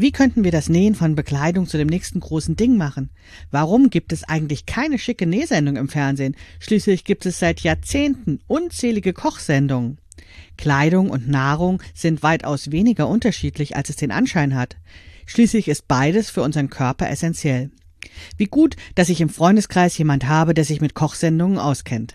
Wie könnten wir das Nähen von Bekleidung zu dem nächsten großen Ding machen? Warum gibt es eigentlich keine schicke Nähsendung im Fernsehen? Schließlich gibt es seit Jahrzehnten unzählige Kochsendungen. Kleidung und Nahrung sind weitaus weniger unterschiedlich, als es den Anschein hat. Schließlich ist beides für unseren Körper essentiell. Wie gut, dass ich im Freundeskreis jemand habe, der sich mit Kochsendungen auskennt.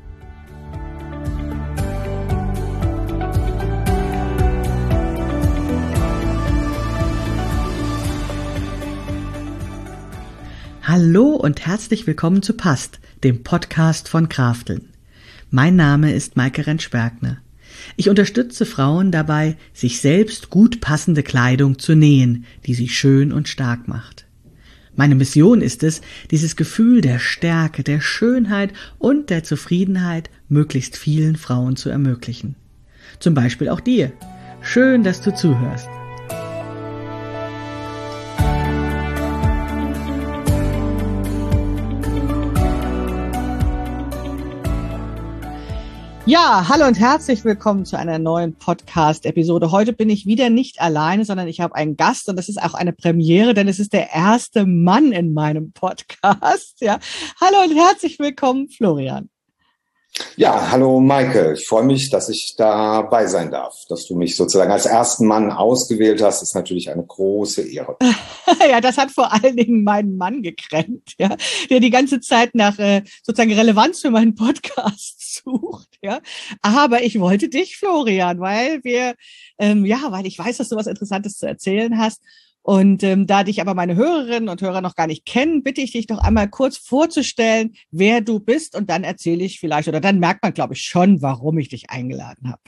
Hallo und herzlich willkommen zu Passt, dem Podcast von Krafteln. Mein Name ist Maike Rentsch-Bergner. Ich unterstütze Frauen dabei, sich selbst gut passende Kleidung zu nähen, die sie schön und stark macht. Meine Mission ist es, dieses Gefühl der Stärke, der Schönheit und der Zufriedenheit möglichst vielen Frauen zu ermöglichen. Zum Beispiel auch dir. Schön, dass du zuhörst. Ja, hallo und herzlich willkommen zu einer neuen Podcast-Episode. Heute bin ich wieder nicht alleine, sondern ich habe einen Gast und das ist auch eine Premiere, denn es ist der erste Mann in meinem Podcast. Ja, hallo und herzlich willkommen, Florian. Ja, hallo Maike. Ich freue mich, dass ich dabei sein darf. Dass du mich sozusagen als ersten Mann ausgewählt hast, ist natürlich eine große Ehre. Ja, das hat vor allen Dingen meinen Mann gekränkt, ja, der die ganze Zeit nach sozusagen Relevanz für meinen Podcast sucht, ja. Aber ich wollte dich, Florian, weil weil ich weiß, dass du was Interessantes zu erzählen hast. Und da dich aber meine Hörerinnen und Hörer noch gar nicht kennen, bitte ich dich doch einmal kurz vorzustellen, wer du bist. Und dann erzähle ich vielleicht, oder dann merkt man, glaube ich, schon, warum ich dich eingeladen habe.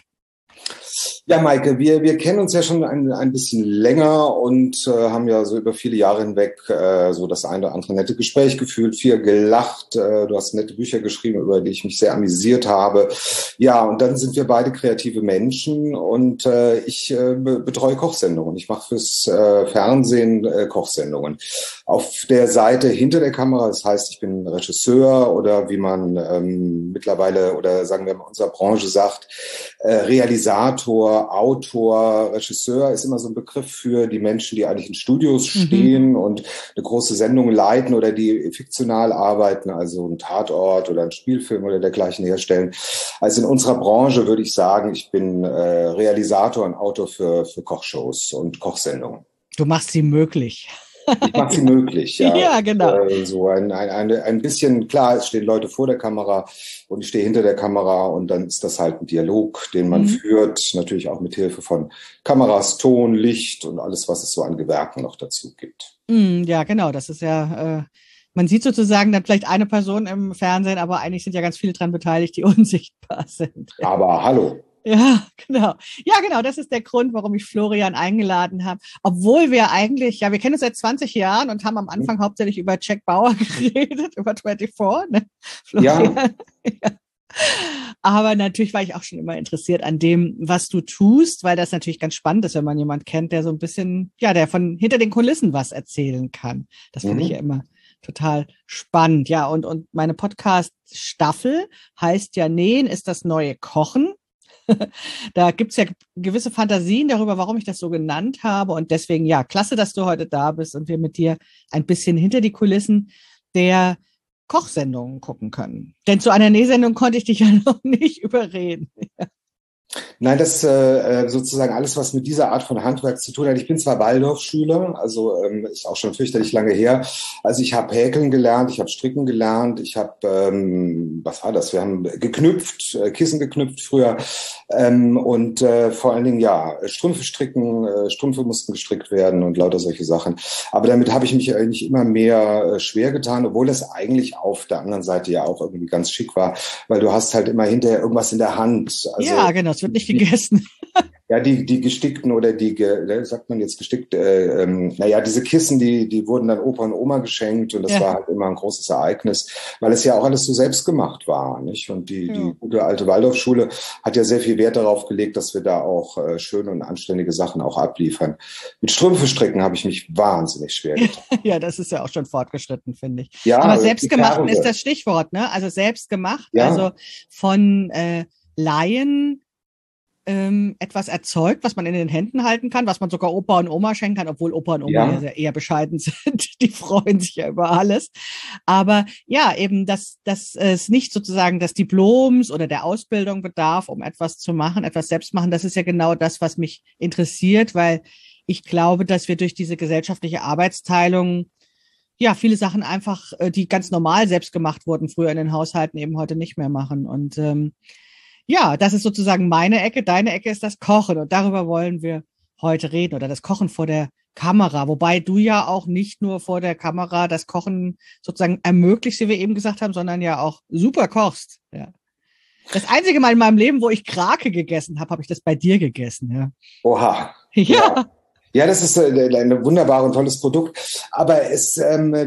Ja, Maike, wir kennen uns ja schon ein bisschen länger und haben ja so über viele Jahre hinweg so das eine oder andere nette Gespräch gefühlt, viel gelacht. Du hast nette Bücher geschrieben, über die ich mich sehr amüsiert habe. Ja, und dann sind wir beide kreative Menschen und ich betreue Kochsendungen. Ich mache fürs Fernsehen Kochsendungen. Auf der Seite hinter der Kamera, das heißt, ich bin Regisseur oder wie man mittlerweile oder sagen wir mal in unserer Branche sagt, Realisator, Autor, Regisseur ist immer so ein Begriff für die Menschen, die eigentlich in Studios stehen und eine große Sendung leiten oder die fiktional arbeiten, also einen Tatort oder einen Spielfilm oder dergleichen herstellen. Also in unserer Branche würde ich sagen, ich bin Realisator und Autor für Kochshows und Kochsendungen. Du machst sie möglich. Ich mache sie möglich, ja. Ja, genau. So ein bisschen, klar, es stehen Leute vor der Kamera und ich stehe hinter der Kamera und dann ist das halt ein Dialog, den man führt, natürlich auch mit Hilfe von Kameras, Ton, Licht und alles, was es so an Gewerken noch dazu gibt. Ja, genau, das ist ja, man sieht sozusagen dann vielleicht eine Person im Fernsehen, aber eigentlich sind ja ganz viele dran beteiligt, die unsichtbar sind. Ja. Aber hallo. Ja, genau. Ja, genau. Das ist der Grund, warum ich Florian eingeladen habe. Obwohl wir eigentlich, ja, wir kennen uns seit 20 Jahren und haben am Anfang hauptsächlich über Jack Bauer geredet, über 24, ne? Florian. Ja. Ja. Aber natürlich war ich auch schon immer interessiert an dem, was du tust, weil das natürlich ganz spannend ist, wenn man jemand kennt, der so ein bisschen, ja, der von hinter den Kulissen was erzählen kann. Das finde ich ja immer total spannend. Ja, und meine Podcast-Staffel heißt ja Nähen ist das neue Kochen. Da gibt's ja gewisse Fantasien darüber, warum ich das so genannt habe. Und deswegen, ja, klasse, dass du heute da bist und wir mit dir ein bisschen hinter die Kulissen der Kochsendungen gucken können. Denn zu einer Nähsendung konnte ich dich ja noch nicht überreden. Nein, das sozusagen alles, was mit dieser Art von Handwerk zu tun hat. Ich bin zwar Waldorfschüler, also ist auch schon fürchterlich lange her. Also ich habe Häkeln gelernt, ich habe Stricken gelernt, ich habe, was war das? Wir haben geknüpft, Kissen geknüpft früher und vor allen Dingen, ja, Strümpfe stricken, Strümpfe mussten gestrickt werden und lauter solche Sachen. Aber damit habe ich mich eigentlich immer mehr schwer getan, obwohl das eigentlich auf der anderen Seite ja auch irgendwie ganz schick war, weil du hast halt immer hinterher irgendwas in der Hand. Also, ja, genau, es wird nicht gegessen. Ja, die gestickten oder sagt man jetzt gestickt, diese Kissen, die wurden dann Opa und Oma geschenkt und das war halt immer ein großes Ereignis, weil es ja auch alles so selbst gemacht war, nicht? Und die gute alte Waldorfschule hat ja sehr viel Wert darauf gelegt, dass wir da auch schöne und anständige Sachen auch abliefern. Mit Strümpfe stricken habe ich mich wahnsinnig schwer getan. Ja, das ist ja auch schon fortgeschritten, finde ich. Ja, aber selbstgemacht ist das Stichwort, ne? Also selbstgemacht, also von Laien etwas erzeugt, was man in den Händen halten kann, was man sogar Opa und Oma schenken kann, obwohl Opa und Oma ja eher bescheiden sind. Die freuen sich ja über alles. Aber ja, eben, dass es nicht sozusagen des Diploms oder der Ausbildung bedarf, um etwas zu machen, etwas selbst machen. Das ist ja genau das, was mich interessiert, weil ich glaube, dass wir durch diese gesellschaftliche Arbeitsteilung ja viele Sachen einfach, die ganz normal selbst gemacht wurden, früher in den Haushalten, eben heute nicht mehr machen. Und ja, das ist sozusagen meine Ecke. Deine Ecke ist das Kochen. Und darüber wollen wir heute reden. Oder das Kochen vor der Kamera. Wobei du ja auch nicht nur vor der Kamera das Kochen sozusagen ermöglicht, wie wir eben gesagt haben, sondern ja auch super kochst. Ja. Das einzige Mal in meinem Leben, wo ich Krake gegessen habe, habe ich das bei dir gegessen. Ja. Oha. Ja. Ja, das ist ein wunderbares und tolles Produkt. Aber es,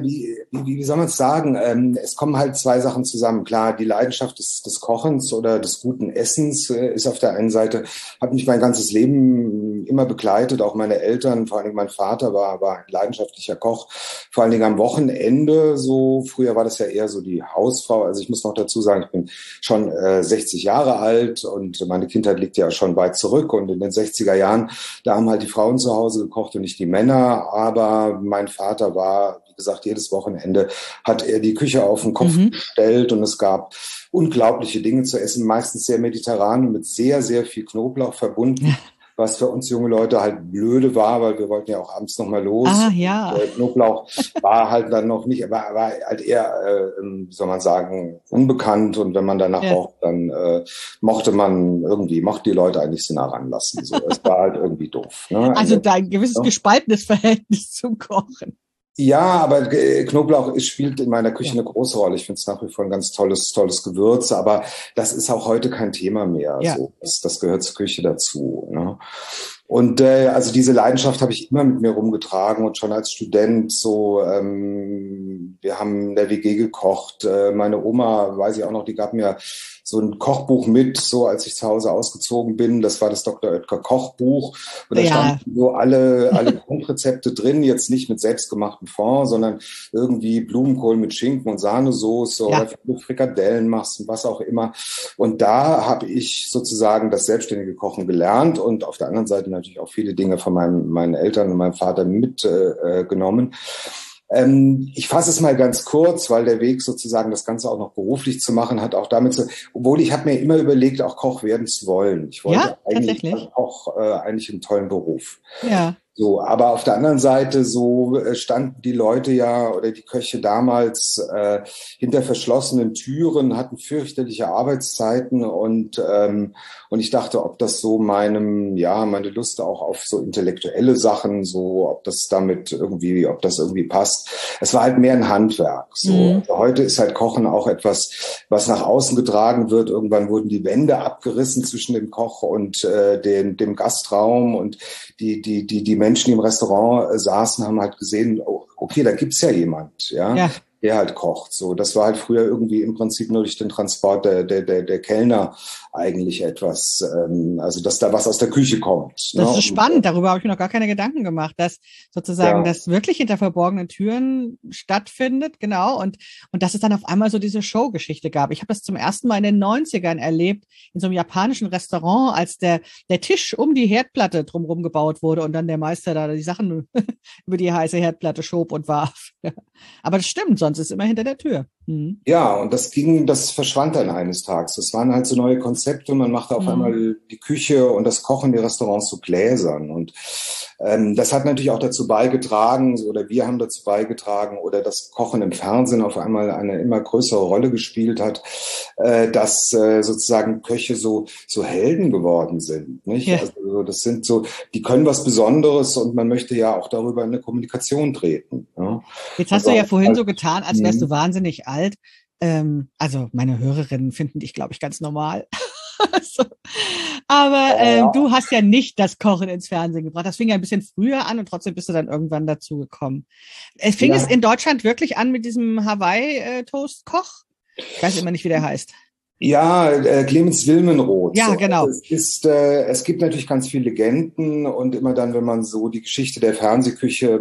wie soll man es sagen? Es kommen halt zwei Sachen zusammen. Klar, die Leidenschaft des Kochens oder des guten Essens ist auf der einen Seite, hat mich mein ganzes Leben immer begleitet. Auch meine Eltern, vor allen Dingen mein Vater war ein leidenschaftlicher Koch. Vor allen Dingen am Wochenende. So früher war das ja eher so die Hausfrau. Also ich muss noch dazu sagen, ich bin schon 60 Jahre alt und meine Kindheit liegt ja schon weit zurück. Und in den 60er Jahren, da haben halt die Frauen zu Hause gekocht und nicht die Männer, aber mein Vater war, wie gesagt, jedes Wochenende hat er die Küche auf den Kopf gestellt und es gab unglaubliche Dinge zu essen, meistens sehr mediterran und mit sehr, sehr viel Knoblauch verbunden. Was für uns junge Leute halt blöde war, weil wir wollten ja auch abends noch mal los. Ah, ja. Und, Knoblauch war halt dann noch nicht, war halt eher, wie soll man sagen, unbekannt. Und wenn man danach roch, dann mochte die Leute eigentlich so nah ranlassen. So, es war halt irgendwie doof. Ne? Also da ein gewisses gespaltenes Verhältnis zum Kochen. Ja, aber Knoblauch spielt in meiner Küche eine große Rolle. Ich finde es nach wie vor ein ganz tolles Gewürz, aber das ist auch heute kein Thema mehr. Ja. So, das gehört zur Küche dazu. Ne? Und also diese Leidenschaft habe ich immer mit mir rumgetragen und schon als Student so, wir haben in der WG gekocht. Meine Oma, weiß ich auch noch, die gab mir so ein Kochbuch mit, so als ich zu Hause ausgezogen bin. Das war das Dr. Oetker Kochbuch. Und da standen so alle Grundrezepte drin, jetzt nicht mit selbstgemachtem Fond, sondern irgendwie Blumenkohl mit Schinken und Sahnesoße oder wenn du Frikadellen machst und was auch immer. Und da habe ich sozusagen das selbstständige Kochen gelernt und auf der anderen Seite natürlich auch viele Dinge von meinen Eltern und meinem Vater mitgenommen. Ich fasse es mal ganz kurz, weil der Weg sozusagen das Ganze auch noch beruflich zu machen hat, auch damit obwohl ich habe mir immer überlegt, auch Koch werden zu wollen. Ich wollte eigentlich auch eigentlich einen tollen Beruf. Ja. So, aber auf der anderen Seite so standen die Leute ja oder die Köche damals hinter verschlossenen Türen, hatten fürchterliche Arbeitszeiten und ich dachte, ob das so meine Lust auch auf so intellektuelle Sachen, so ob das irgendwie passt. Es war halt mehr ein Handwerk. So, also heute ist halt Kochen auch etwas, was nach außen getragen wird. Irgendwann wurden die Wände abgerissen zwischen dem Koch und dem Gastraum und die Menschen, die im Restaurant saßen, haben halt gesehen, okay, da gibt's ja jemand, der halt kocht. So, das war halt früher irgendwie im Prinzip nur durch den Transport der Kellner eigentlich etwas, also dass da was aus der Küche kommt. Das ist spannend, darüber habe ich mir noch gar keine Gedanken gemacht, dass sozusagen das wirklich hinter verborgenen Türen stattfindet, genau, und dass es dann auf einmal so diese Showgeschichte gab. Ich habe das zum ersten Mal in den 90ern erlebt, in so einem japanischen Restaurant, als der Tisch um die Herdplatte drumherum gebaut wurde und dann der Meister da die Sachen über die heiße Herdplatte schob und warf. Aber das stimmt, sonst ist es immer hinter der Tür. Ja, und das verschwand dann eines Tages. Das waren halt so neue Konzepte. Man machte auf einmal die Küche und das Kochen der Restaurants zu Gläsern. Und das hat natürlich auch dazu beigetragen, oder wir haben dazu beigetragen, oder das Kochen im Fernsehen auf einmal eine immer größere Rolle gespielt hat, dass sozusagen Köche so Helden geworden sind. Nicht? Ja. Also das sind so, die können was Besonderes und man möchte ja auch darüber in eine Kommunikation treten. Ja? Jetzt hast du ja vorhin so getan, als wärst du wahnsinnig alt. Also meine Hörerinnen finden dich, glaube ich, ganz normal. Aber du hast ja nicht das Kochen ins Fernsehen gebracht. Das fing ja ein bisschen früher an und trotzdem bist du dann irgendwann dazu gekommen. Fing es in Deutschland wirklich an mit diesem Hawaii-Toast-Koch? Ich weiß immer nicht, wie der heißt. Ja, Clemens Wilmenrod. Ja, So. genau. Es gibt natürlich ganz viele Legenden und immer dann, wenn man so die Geschichte der Fernsehküche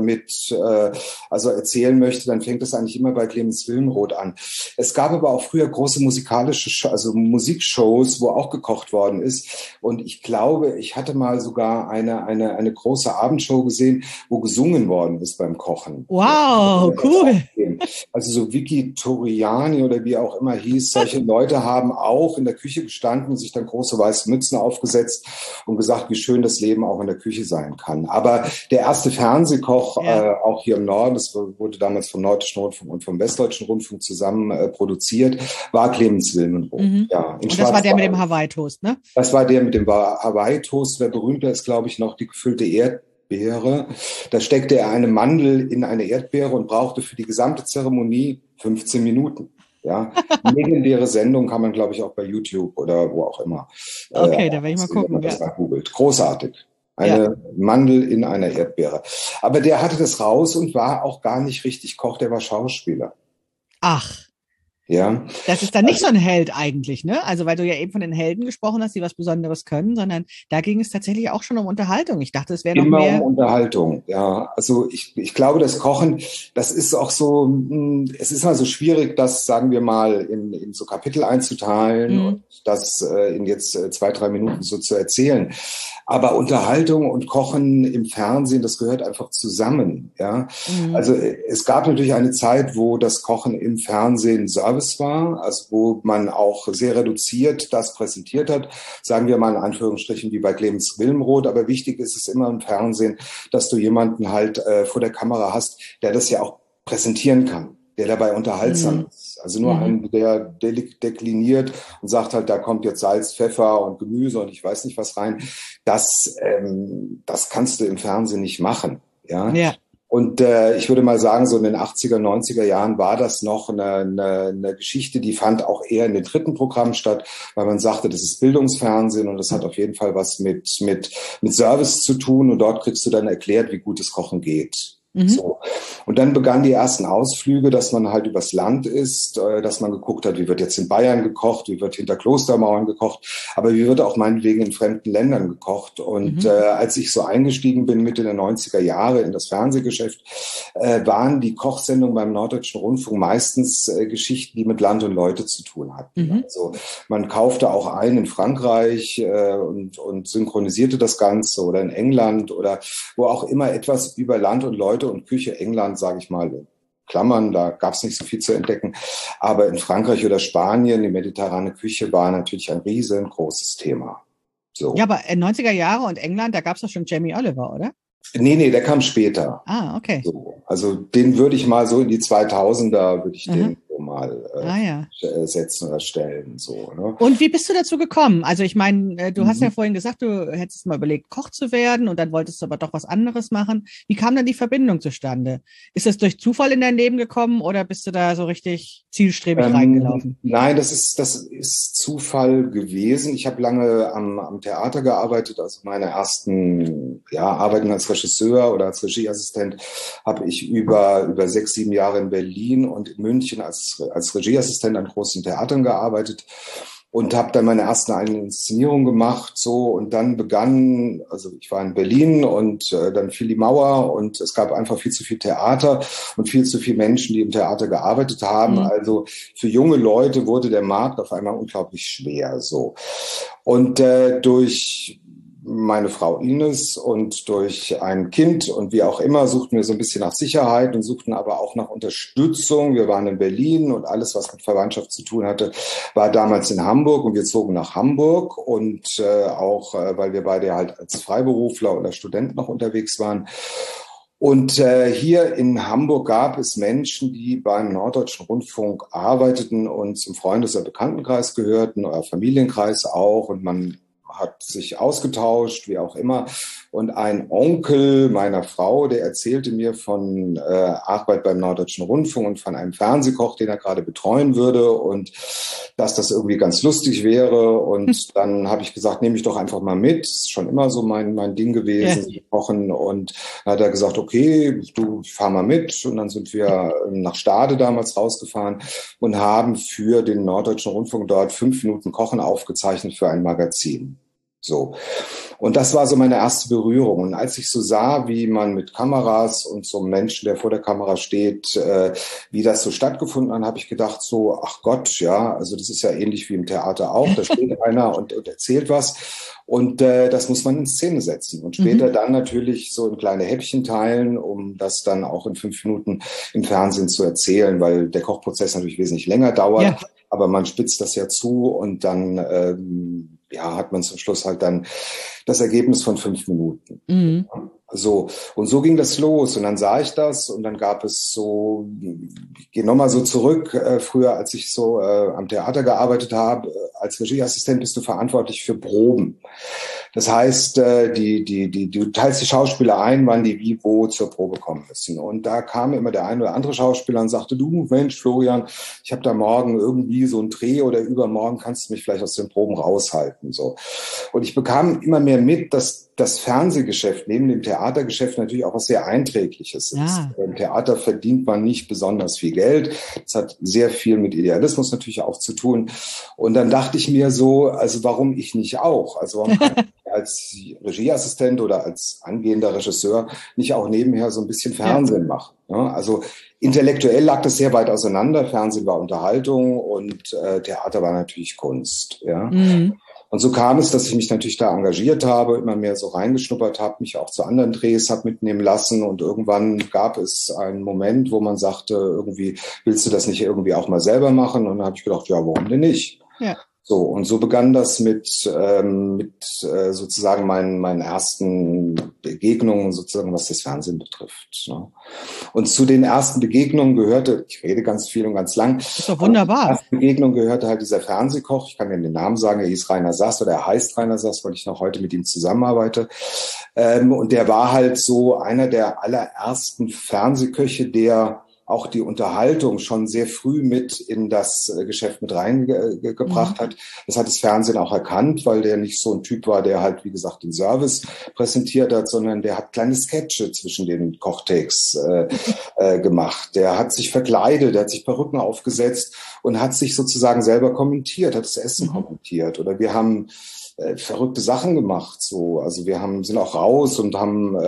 also erzählen möchte, dann fängt es eigentlich immer bei Clemens Wilmenrod an. Es gab aber auch früher große also Musikshows, wo auch gekocht worden ist. Und ich glaube, ich hatte mal sogar eine große Abendshow gesehen, wo gesungen worden ist beim Kochen. Wow, cool. Also so Vicky Toriani oder wie auch immer hieß, solche Leute haben auch in der Küche gestanden und sich dann große weiße Mützen aufgesetzt und gesagt, wie schön das Leben auch in der Küche sein kann. Aber der erste Fernsehkoch, auch hier im Norden, das wurde damals vom Norddeutschen Rundfunk und vom Westdeutschen Rundfunk zusammen produziert, war Clemens Wilmenrod. Mhm. Ja, in und das war der mit dem Hawaii-Toast, ne? Das war der mit dem Hawaii-Toast. Wer berühmter ist, glaube ich, noch die gefüllte Erdbeere. Da steckte er eine Mandel in eine Erdbeere und brauchte für die gesamte Zeremonie 15 Minuten. Ja, legendäre Sendung kann man, glaube ich, auch bei YouTube oder wo auch immer. Okay, da werde ich mal gucken. Wenn man das mal googelt. Großartig. Eine Mandel in einer Erdbeere. Aber der hatte das raus und war auch gar nicht richtig Koch, der war Schauspieler. Ach. Ja. Das ist dann nicht so ein Held eigentlich, ne? Also, weil du ja eben von den Helden gesprochen hast, die was Besonderes können, sondern da ging es tatsächlich auch schon um Unterhaltung. Ich dachte, es wäre noch mehr. Immer um Unterhaltung, ja. Also ich glaube, das Kochen, das ist auch so, es ist mal so schwierig, das, sagen wir mal, in so Kapitel einzuteilen und das in jetzt 2-3 Minuten so zu erzählen. Aber Unterhaltung und Kochen im Fernsehen, das gehört einfach zusammen, ja. Also es gab natürlich eine Zeit, wo das Kochen im Fernsehen Service war, also wo man auch sehr reduziert das präsentiert hat, sagen wir mal in Anführungsstrichen wie bei Clemens Wilmenrod. Aber wichtig ist es immer im Fernsehen, dass du jemanden halt vor der Kamera hast, der das ja auch präsentieren kann, der dabei unterhaltsam ist. Also nur einen, der dekliniert und sagt halt, da kommt jetzt Salz, Pfeffer und Gemüse und ich weiß nicht was rein. Das kannst du im Fernsehen nicht machen. Ja. Und ich würde mal sagen, so in den 80er, 90er Jahren war das noch eine Geschichte, die fand auch eher in den dritten Programmen statt, weil man sagte, das ist Bildungsfernsehen und das hat auf jeden Fall was mit Service zu tun und dort kriegst du dann erklärt, wie gut das Kochen geht. So. Und dann begannen die ersten Ausflüge, dass man halt übers Land ist, dass man geguckt hat, wie wird jetzt in Bayern gekocht, wie wird hinter Klostermauern gekocht, aber wie wird auch meinetwegen in fremden Ländern gekocht. Und als ich so eingestiegen bin Mitte der 90er Jahre in das Fernsehgeschäft, waren die Kochsendungen beim Norddeutschen Rundfunk meistens Geschichten, die mit Land und Leute zu tun hatten. Also man kaufte auch ein in Frankreich und synchronisierte das Ganze oder in England oder wo auch immer etwas über Land und Leute und Küche. England, sage ich mal, Klammern, da gab es nicht so viel zu entdecken. Aber in Frankreich oder Spanien, die mediterrane Küche war natürlich ein riesengroßes Thema. So. Ja, aber 90er Jahre und England, da gab es doch schon Jamie Oliver, oder? Nee, der kam später. Ah, okay. So. Also den würde ich mal so in die 2000er, würde ich den so mal setzen oder stellen. So, ne? Und wie bist du dazu gekommen? Also ich meine, du hast ja vorhin gesagt, du hättest mal überlegt, Koch zu werden und dann wolltest du aber doch was anderes machen. Wie kam dann die Verbindung zustande? Ist das durch Zufall in dein Leben gekommen oder bist du da so richtig zielstrebig reingelaufen? Nein, das ist Zufall gewesen. Ich habe lange am Theater gearbeitet, also meine ersten Arbeiten als Regisseur oder als Regieassistent habe ich über 6-7 Jahre in Berlin und in München als Regieassistent an großen Theatern gearbeitet und habe dann meine ersten eigenen Inszenierungen gemacht, so, und dann begann, also ich war in Berlin und dann fiel die Mauer und es gab einfach viel zu viel Theater und viel zu viele Menschen, die im Theater gearbeitet haben. Also für junge Leute wurde der Markt auf einmal unglaublich schwer, so. Und durch meine Frau Ines und durch ein Kind und wie auch immer suchten wir so ein bisschen nach Sicherheit und suchten aber auch nach Unterstützung. Wir waren in Berlin und alles, was mit Verwandtschaft zu tun hatte, war damals in Hamburg und wir zogen nach Hamburg und auch, weil wir beide halt als Freiberufler oder Studenten noch unterwegs waren. Und hier in Hamburg gab es Menschen, die beim Norddeutschen Rundfunk arbeiteten und zum Freundes- oder Bekanntenkreis gehörten oder Familienkreis auch und man hat sich ausgetauscht, wie auch immer. Und ein Onkel meiner Frau, der erzählte mir von Arbeit beim Norddeutschen Rundfunk und von einem Fernsehkoch, den er gerade betreuen würde und dass das irgendwie ganz lustig wäre. Und dann habe ich gesagt, nehme ich doch einfach mal mit. Ist schon immer so mein Ding gewesen, kochen. Und dann hat er gesagt, okay, du fahr mal mit. Und dann sind wir nach Stade damals rausgefahren und haben für den Norddeutschen Rundfunk dort 5 Minuten Kochen aufgezeichnet für ein Magazin. So. Und das war so meine erste Berührung. Und als ich so sah, wie man mit Kameras und so einem Menschen, der vor der Kamera steht, wie das so stattgefunden hat, habe ich gedacht so, ach Gott, ja, also das ist ja ähnlich wie im Theater auch. Da steht einer und erzählt was. Und das muss man in Szene setzen. Und später dann natürlich so in kleine Häppchen teilen, um das dann auch in 5 Minuten im Fernsehen zu erzählen, weil der Kochprozess natürlich wesentlich länger dauert. Ja. Aber man spitzt das ja zu und dann hat man zum Schluss halt dann das Ergebnis von 5 Minuten. Mhm. So, und so ging das los. Und dann sah ich das und dann gab es so, ich gehe nochmal so zurück, früher, als ich so am Theater gearbeitet habe, als Regieassistent bist du verantwortlich für Proben. Das heißt, du teilst die Schauspieler ein, wann die wie wo zur Probe kommen müssen. Und da kam immer der ein oder andere Schauspieler und sagte, du Mensch, Florian, ich habe da morgen irgendwie so einen Dreh oder übermorgen kannst du mich vielleicht aus den Proben raushalten. So. Und ich bekam immer mehr mit, dass das Fernsehgeschäft neben dem Theatergeschäft natürlich auch was sehr Einträgliches ist. Im Theater verdient man nicht besonders viel Geld. Das hat sehr viel mit Idealismus natürlich auch zu tun. Und dann dachte ich mir so, also warum ich nicht auch? Also warum kann ich als Regieassistent oder als angehender Regisseur nicht auch nebenher so ein bisschen Fernsehen machen? Ja, also intellektuell lag das sehr weit auseinander. Fernsehen war Unterhaltung und Theater war natürlich Kunst. Ja. Mhm. Und so kam es, dass ich mich natürlich da engagiert habe, immer mehr so reingeschnuppert habe, mich auch zu anderen Drehs habe mitnehmen lassen. Und irgendwann gab es einen Moment, wo man sagte, irgendwie, willst du das nicht irgendwie auch mal selber machen? Und dann habe ich gedacht, ja, warum denn nicht? Ja. So, und so begann das mit sozusagen meinen ersten Begegnungen, sozusagen, was das Fernsehen betrifft. Ne? Und zu den ersten Begegnungen gehörte, ich rede ganz viel und ganz lang. Das ist doch wunderbar. Zu den ersten Begegnungen gehörte halt dieser Fernsehkoch. Ich kann mir den Namen sagen, er hieß Rainer Sass oder er heißt Rainer Sass, weil ich noch heute mit ihm zusammenarbeite. Und der war halt so einer der allerersten Fernsehköche, der auch die Unterhaltung schon sehr früh mit in das Geschäft mit reingebracht hat. Das hat das Fernsehen auch erkannt, weil der nicht so ein Typ war, der halt, wie gesagt, den Service präsentiert hat, sondern der hat kleine Sketche zwischen den Kochtakes gemacht. Der hat sich verkleidet, der hat sich Perücken aufgesetzt und hat sich sozusagen selber kommentiert, hat das Essen kommentiert. Oder wir haben verrückte Sachen gemacht, so. Also wir sind auch raus und haben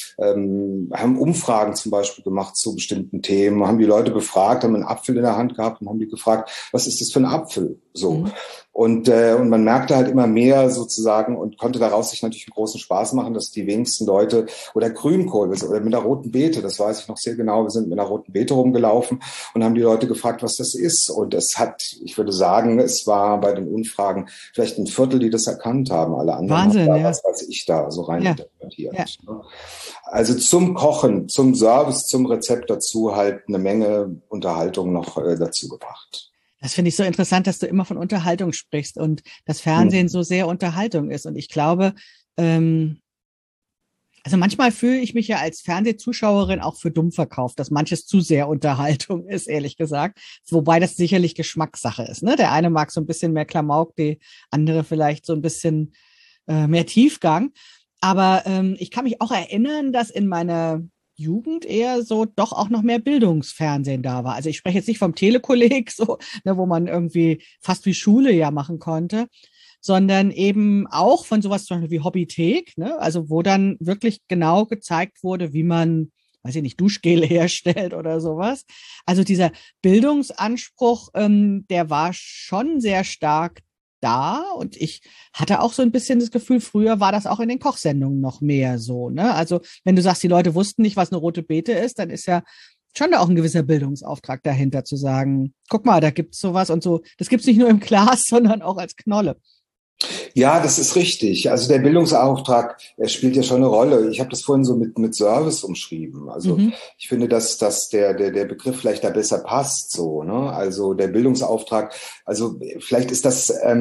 Umfragen zum Beispiel gemacht zu bestimmten Themen, haben die Leute befragt, haben einen Apfel in der Hand gehabt und haben die gefragt, was ist das für ein Apfel? So. Mhm. Und man merkte halt immer mehr sozusagen und konnte daraus sich natürlich einen großen Spaß machen, dass die wenigsten Leute oder Grünkohl oder mit einer roten Beete, das weiß ich noch sehr genau, wir sind mit einer roten Beete rumgelaufen und haben die Leute gefragt, was das ist. Und es hat, ich würde sagen, es war bei den Umfragen vielleicht ein Viertel, die das erkannt haben. Alle anderen Wahnsinn, haben da, was weiß ich da so rein interpretiert. Ja. Also zum Kochen, zum Service, zum Rezept dazu halt eine Menge Unterhaltung noch dazu gebracht. Das finde ich so interessant, dass du immer von Unterhaltung sprichst und das Fernsehen so sehr Unterhaltung ist. Und ich glaube, also manchmal fühle ich mich ja als Fernsehzuschauerin auch für dumm verkauft, dass manches zu sehr Unterhaltung ist, ehrlich gesagt. Wobei das sicherlich Geschmackssache ist. Ne? Der eine mag so ein bisschen mehr Klamauk, die andere vielleicht so ein bisschen mehr Tiefgang. Aber ich kann mich auch erinnern, dass in meiner Jugend eher so doch auch noch mehr Bildungsfernsehen da war. Also ich spreche jetzt nicht vom Telekolleg, so, ne, wo man irgendwie fast wie Schule ja machen konnte, sondern eben auch von sowas zum Beispiel wie Hobbythek, ne, also wo dann wirklich genau gezeigt wurde, wie man, weiß ich nicht, Duschgel herstellt oder sowas. Also dieser Bildungsanspruch, der war schon sehr stark da und ich hatte auch so ein bisschen das Gefühl, früher war das auch in den Kochsendungen noch mehr so, ne? Also wenn du sagst, die Leute wussten nicht, was eine rote Beete ist, dann ist ja schon da auch ein gewisser Bildungsauftrag dahinter zu sagen, guck mal, da gibt's sowas und so. Das gibt's nicht nur im Glas, sondern auch als Knolle. Ja, das ist richtig. Also der Bildungsauftrag, er spielt ja schon eine Rolle. Ich habe das vorhin so mit Service umschrieben. Also ich finde, dass der Begriff vielleicht da besser passt, so, ne? Also der Bildungsauftrag, also vielleicht ist das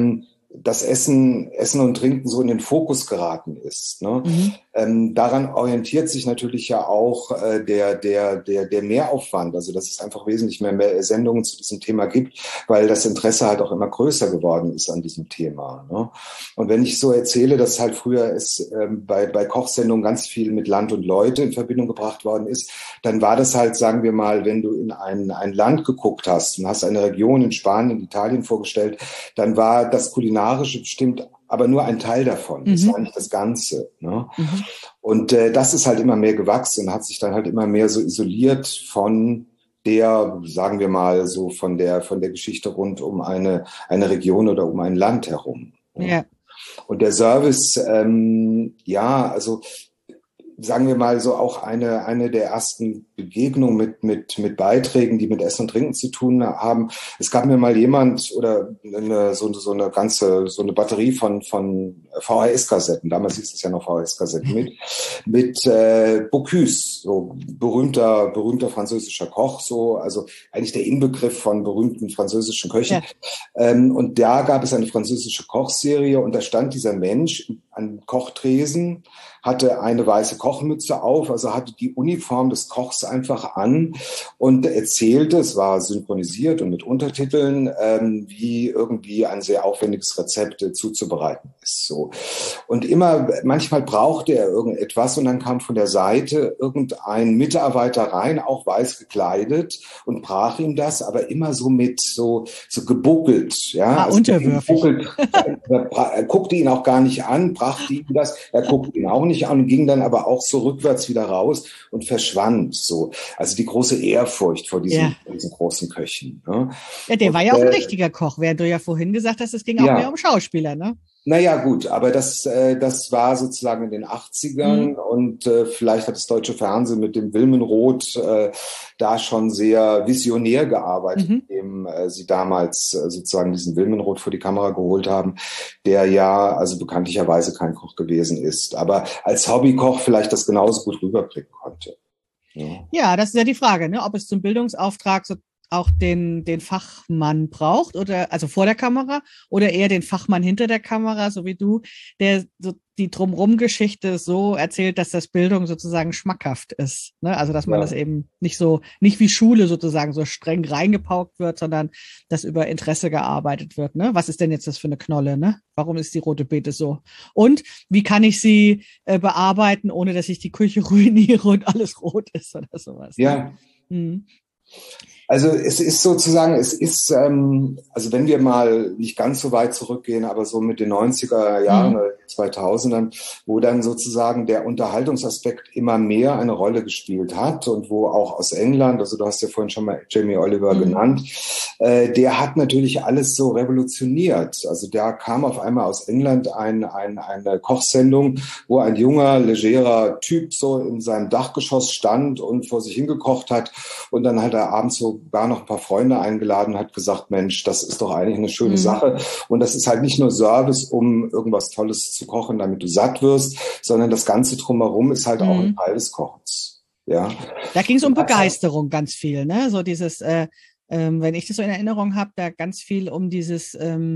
das Essen und Trinken so in den Fokus geraten ist. Ne? Daran orientiert sich natürlich ja auch der Mehraufwand, also dass es einfach wesentlich mehr Sendungen zu diesem Thema gibt, weil das Interesse halt auch immer größer geworden ist an diesem Thema. Ne? Und wenn ich so erzähle, dass halt früher es bei Kochsendungen ganz viel mit Land und Leute in Verbindung gebracht worden ist, dann war das halt, sagen wir mal, wenn du in ein Land geguckt hast und hast eine Region in Spanien, Italien vorgestellt, dann war das Kulinarische bestimmt aber nur ein Teil davon. Das war nicht das Ganze. Ne? Und das ist halt immer mehr gewachsen und hat sich dann halt immer mehr so isoliert von der, sagen wir mal, so von der Geschichte rund um eine Region oder um ein Land herum. Ja. Und der Service, also sagen wir mal so auch eine der ersten Begegnungen mit Beiträgen, die mit Essen und Trinken zu tun haben. Es gab mir mal jemand oder so eine Batterie von VHS-Kassetten. Damals hieß es ja noch VHS-Kassetten mit Bocuse, so berühmter französischer Koch, so, also eigentlich der Inbegriff von berühmten französischen Köchen. Ja. Und da gab es eine französische Kochserie und da stand dieser Mensch an Kochtresen, hatte eine weiße Kochmütze auf, also hatte die Uniform des Kochs einfach an und erzählte, es war synchronisiert und mit Untertiteln, wie irgendwie ein sehr aufwendiges Rezept zuzubereiten ist. So. Und manchmal brauchte er irgendetwas und dann kam von der Seite irgendein Mitarbeiter rein, auch weiß gekleidet und brach ihm das, aber immer so mit so gebuckelt. Ja, also unterwürfig. Er guckte ihn auch gar nicht an, brachte ihm das, er guckte ihn auch nicht an und ging dann aber auch so rückwärts wieder raus und verschwand so. Also die große Ehrfurcht vor diesen großen Köchen. Ne? Ja, der war ja auch ein richtiger Koch, während du ja vorhin gesagt hast, es ging auch mehr um Schauspieler, ne? Naja, gut, aber das war sozusagen in den 80ern und vielleicht hat das deutsche Fernsehen mit dem Wilmenrod da schon sehr visionär gearbeitet, indem sie damals sozusagen diesen Wilmenrod vor die Kamera geholt haben, der ja also bekanntlicherweise kein Koch gewesen ist, aber als Hobbykoch vielleicht das genauso gut rüberbringen konnte. Ja, das ist ja die Frage, ne? Ob es zum Bildungsauftrag so auch den Fachmann braucht oder also vor der Kamera oder eher den Fachmann hinter der Kamera, so wie du, der so die Drumrum-Geschichte so erzählt, dass das Bildung sozusagen schmackhaft ist. Ne? Also dass man das eben nicht wie Schule sozusagen so streng reingepaukt wird, sondern dass über Interesse gearbeitet wird. Ne? Was ist denn jetzt das für eine Knolle? Ne? Warum ist die rote Beete so? Und wie kann ich sie bearbeiten, ohne dass ich die Küche ruiniere und alles rot ist oder sowas? Ja. Ne? Also es ist sozusagen, also wenn wir mal nicht ganz so weit zurückgehen, aber so mit den 90er Jahren oder 2000ern, wo dann sozusagen der Unterhaltungsaspekt immer mehr eine Rolle gespielt hat und wo auch aus England, also du hast ja vorhin schon mal Jamie Oliver genannt, der hat natürlich alles so revolutioniert. Also da kam auf einmal aus England eine Kochsendung, wo ein junger, legerer Typ so in seinem Dachgeschoss stand und vor sich hingekocht hat und dann hat er abends sogar noch ein paar Freunde eingeladen und hat gesagt, Mensch, das ist doch eigentlich eine schöne Sache. Und das ist halt nicht nur Service, um irgendwas Tolles zu kochen, damit du satt wirst, sondern das Ganze drumherum ist halt auch ein Teil des Kochens. Ja. Da ging es um Begeisterung ganz viel, ne? So dieses, wenn ich das so in Erinnerung habe, da ganz viel um dieses,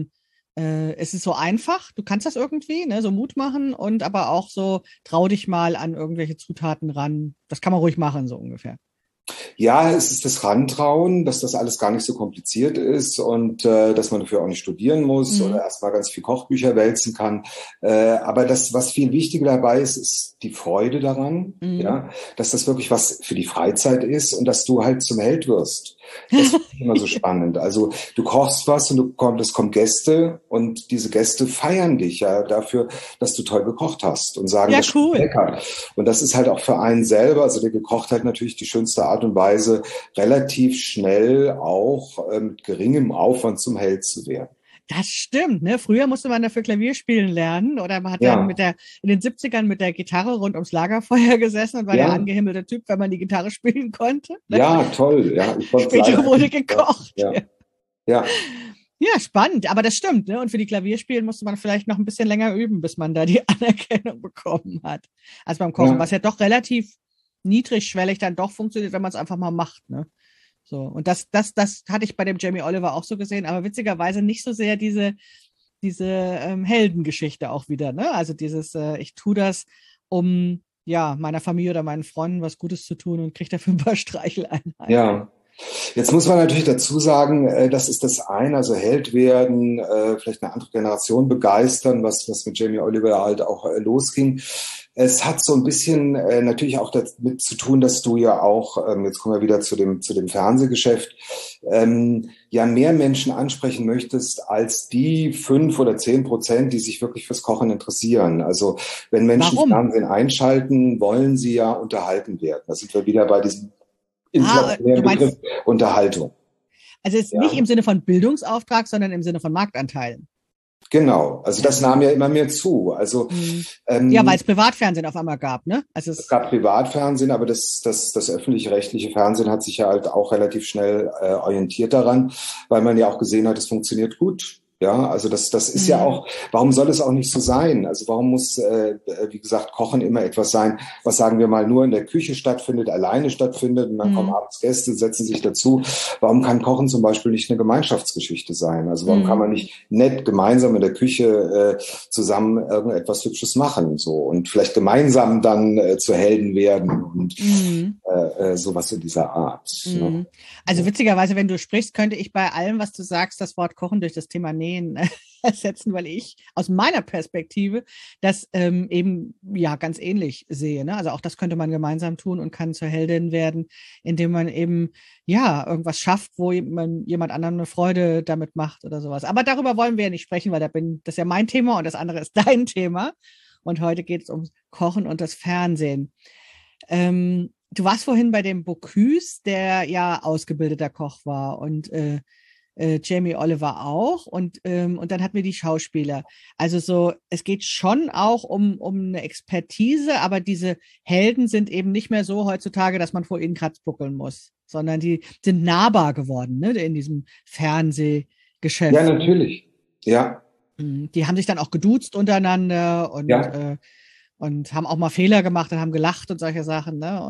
es ist so einfach, du kannst das irgendwie, ne? So Mut machen und aber auch so, trau dich mal an irgendwelche Zutaten ran. Das kann man ruhig machen, so ungefähr. Ja, es ist das Rantrauen, dass das alles gar nicht so kompliziert ist und dass man dafür auch nicht studieren muss oder erstmal ganz viel Kochbücher wälzen kann. Aber das, was viel wichtiger dabei ist, ist die Freude daran, ja, dass das wirklich was für die Freizeit ist und dass du halt zum Held wirst. Das ist immer so spannend. Also du kochst was und es kommen Gäste und diese Gäste feiern dich ja dafür, dass du toll gekocht hast und sagen, das cool. Ist lecker. Und das ist halt auch für einen selber, also der gekocht hat natürlich die schönste Art und Weise, relativ schnell auch mit geringem Aufwand zum Held zu werden. Das stimmt, ne? Früher musste man dafür Klavier spielen lernen oder man hat dann in den 70ern mit der Gitarre rund ums Lagerfeuer gesessen und war der angehimmelte Typ, wenn man die Gitarre spielen konnte. Ne? Ja, toll, ja. Später wurde gekocht. Ja. Ja, spannend, aber das stimmt, ne? Und für die Klavierspielen musste man vielleicht noch ein bisschen länger üben, bis man da die Anerkennung bekommen hat, als beim Kochen, was ja doch relativ niedrigschwellig dann doch funktioniert, wenn man es einfach mal macht, ne? So. Und das hatte ich bei dem Jamie Oliver auch so gesehen, aber witzigerweise nicht so sehr diese diese Heldengeschichte auch wieder, ne? Also dieses, ich tue das, um ja meiner Familie oder meinen Freunden was Gutes zu tun und kriege dafür ein paar Streicheleinheiten. Ja. Jetzt muss man natürlich dazu sagen, das ist das eine, also Held werden, vielleicht eine andere Generation begeistern, was mit Jamie Oliver halt auch losging. Es hat so ein bisschen natürlich auch damit zu tun, dass du ja auch, jetzt kommen wir wieder zu dem Fernsehgeschäft, ja mehr Menschen ansprechen möchtest als die 5 oder 10%, die sich wirklich fürs Kochen interessieren. Also wenn Menschen Warum? Fernsehen einschalten, wollen sie ja unterhalten werden. Da sind wir wieder bei diesem Du inflationären Begriff meinst, Unterhaltung. also es ist nicht Ja, im Sinne von Bildungsauftrag, sondern im Sinne von Marktanteilen. genau. Also Ja. das nahm ja immer mehr zu. Also Ja, weil es Privatfernsehen auf einmal gab, ne? Also es gab Privatfernsehen, aber das öffentlich-rechtliche Fernsehen hat sich ja halt auch relativ schnell orientiert daran, weil man ja auch gesehen hat, es funktioniert gut. Ja, also das ist ja auch, warum soll es auch nicht so sein? Also warum muss, wie gesagt, Kochen immer etwas sein, was sagen wir mal nur in der Küche stattfindet, alleine stattfindet und dann kommen abends Gäste, setzen sich dazu. Warum kann Kochen zum Beispiel nicht eine Gemeinschaftsgeschichte sein? Also warum kann man nicht nett gemeinsam in der Küche zusammen irgendetwas Hübsches machen so und vielleicht gemeinsam dann zu Helden werden und sowas in dieser Art. Ne? Also witzigerweise, wenn du sprichst, könnte ich bei allem, was du sagst, das Wort Kochen durch das Thema Nähen ersetzen, weil ich aus meiner Perspektive das eben ja ganz ähnlich sehe. Ne? Also auch das könnte man gemeinsam tun und kann zur Heldin werden, indem man eben ja irgendwas schafft, wo man jemand anderem eine Freude damit macht oder sowas. Aber darüber wollen wir ja nicht sprechen, weil das ist ja mein Thema und das andere ist dein Thema. Und heute geht es um Kochen und das Fernsehen. Du warst vorhin bei dem Bocuse, der ja ausgebildeter Koch war und Jamie Oliver auch und dann hatten wir die Schauspieler. Also so, es geht schon auch um eine Expertise, aber diese Helden sind eben nicht mehr so heutzutage, dass man vor ihnen kratzbuckeln muss, sondern die sind nahbar geworden, ne, in diesem Ja, Fernsehgeschäft. Ne? natürlich. Ja, Die haben sich dann auch geduzt untereinander ja. und haben auch mal Fehler gemacht und haben gelacht und solche Sachen, ne?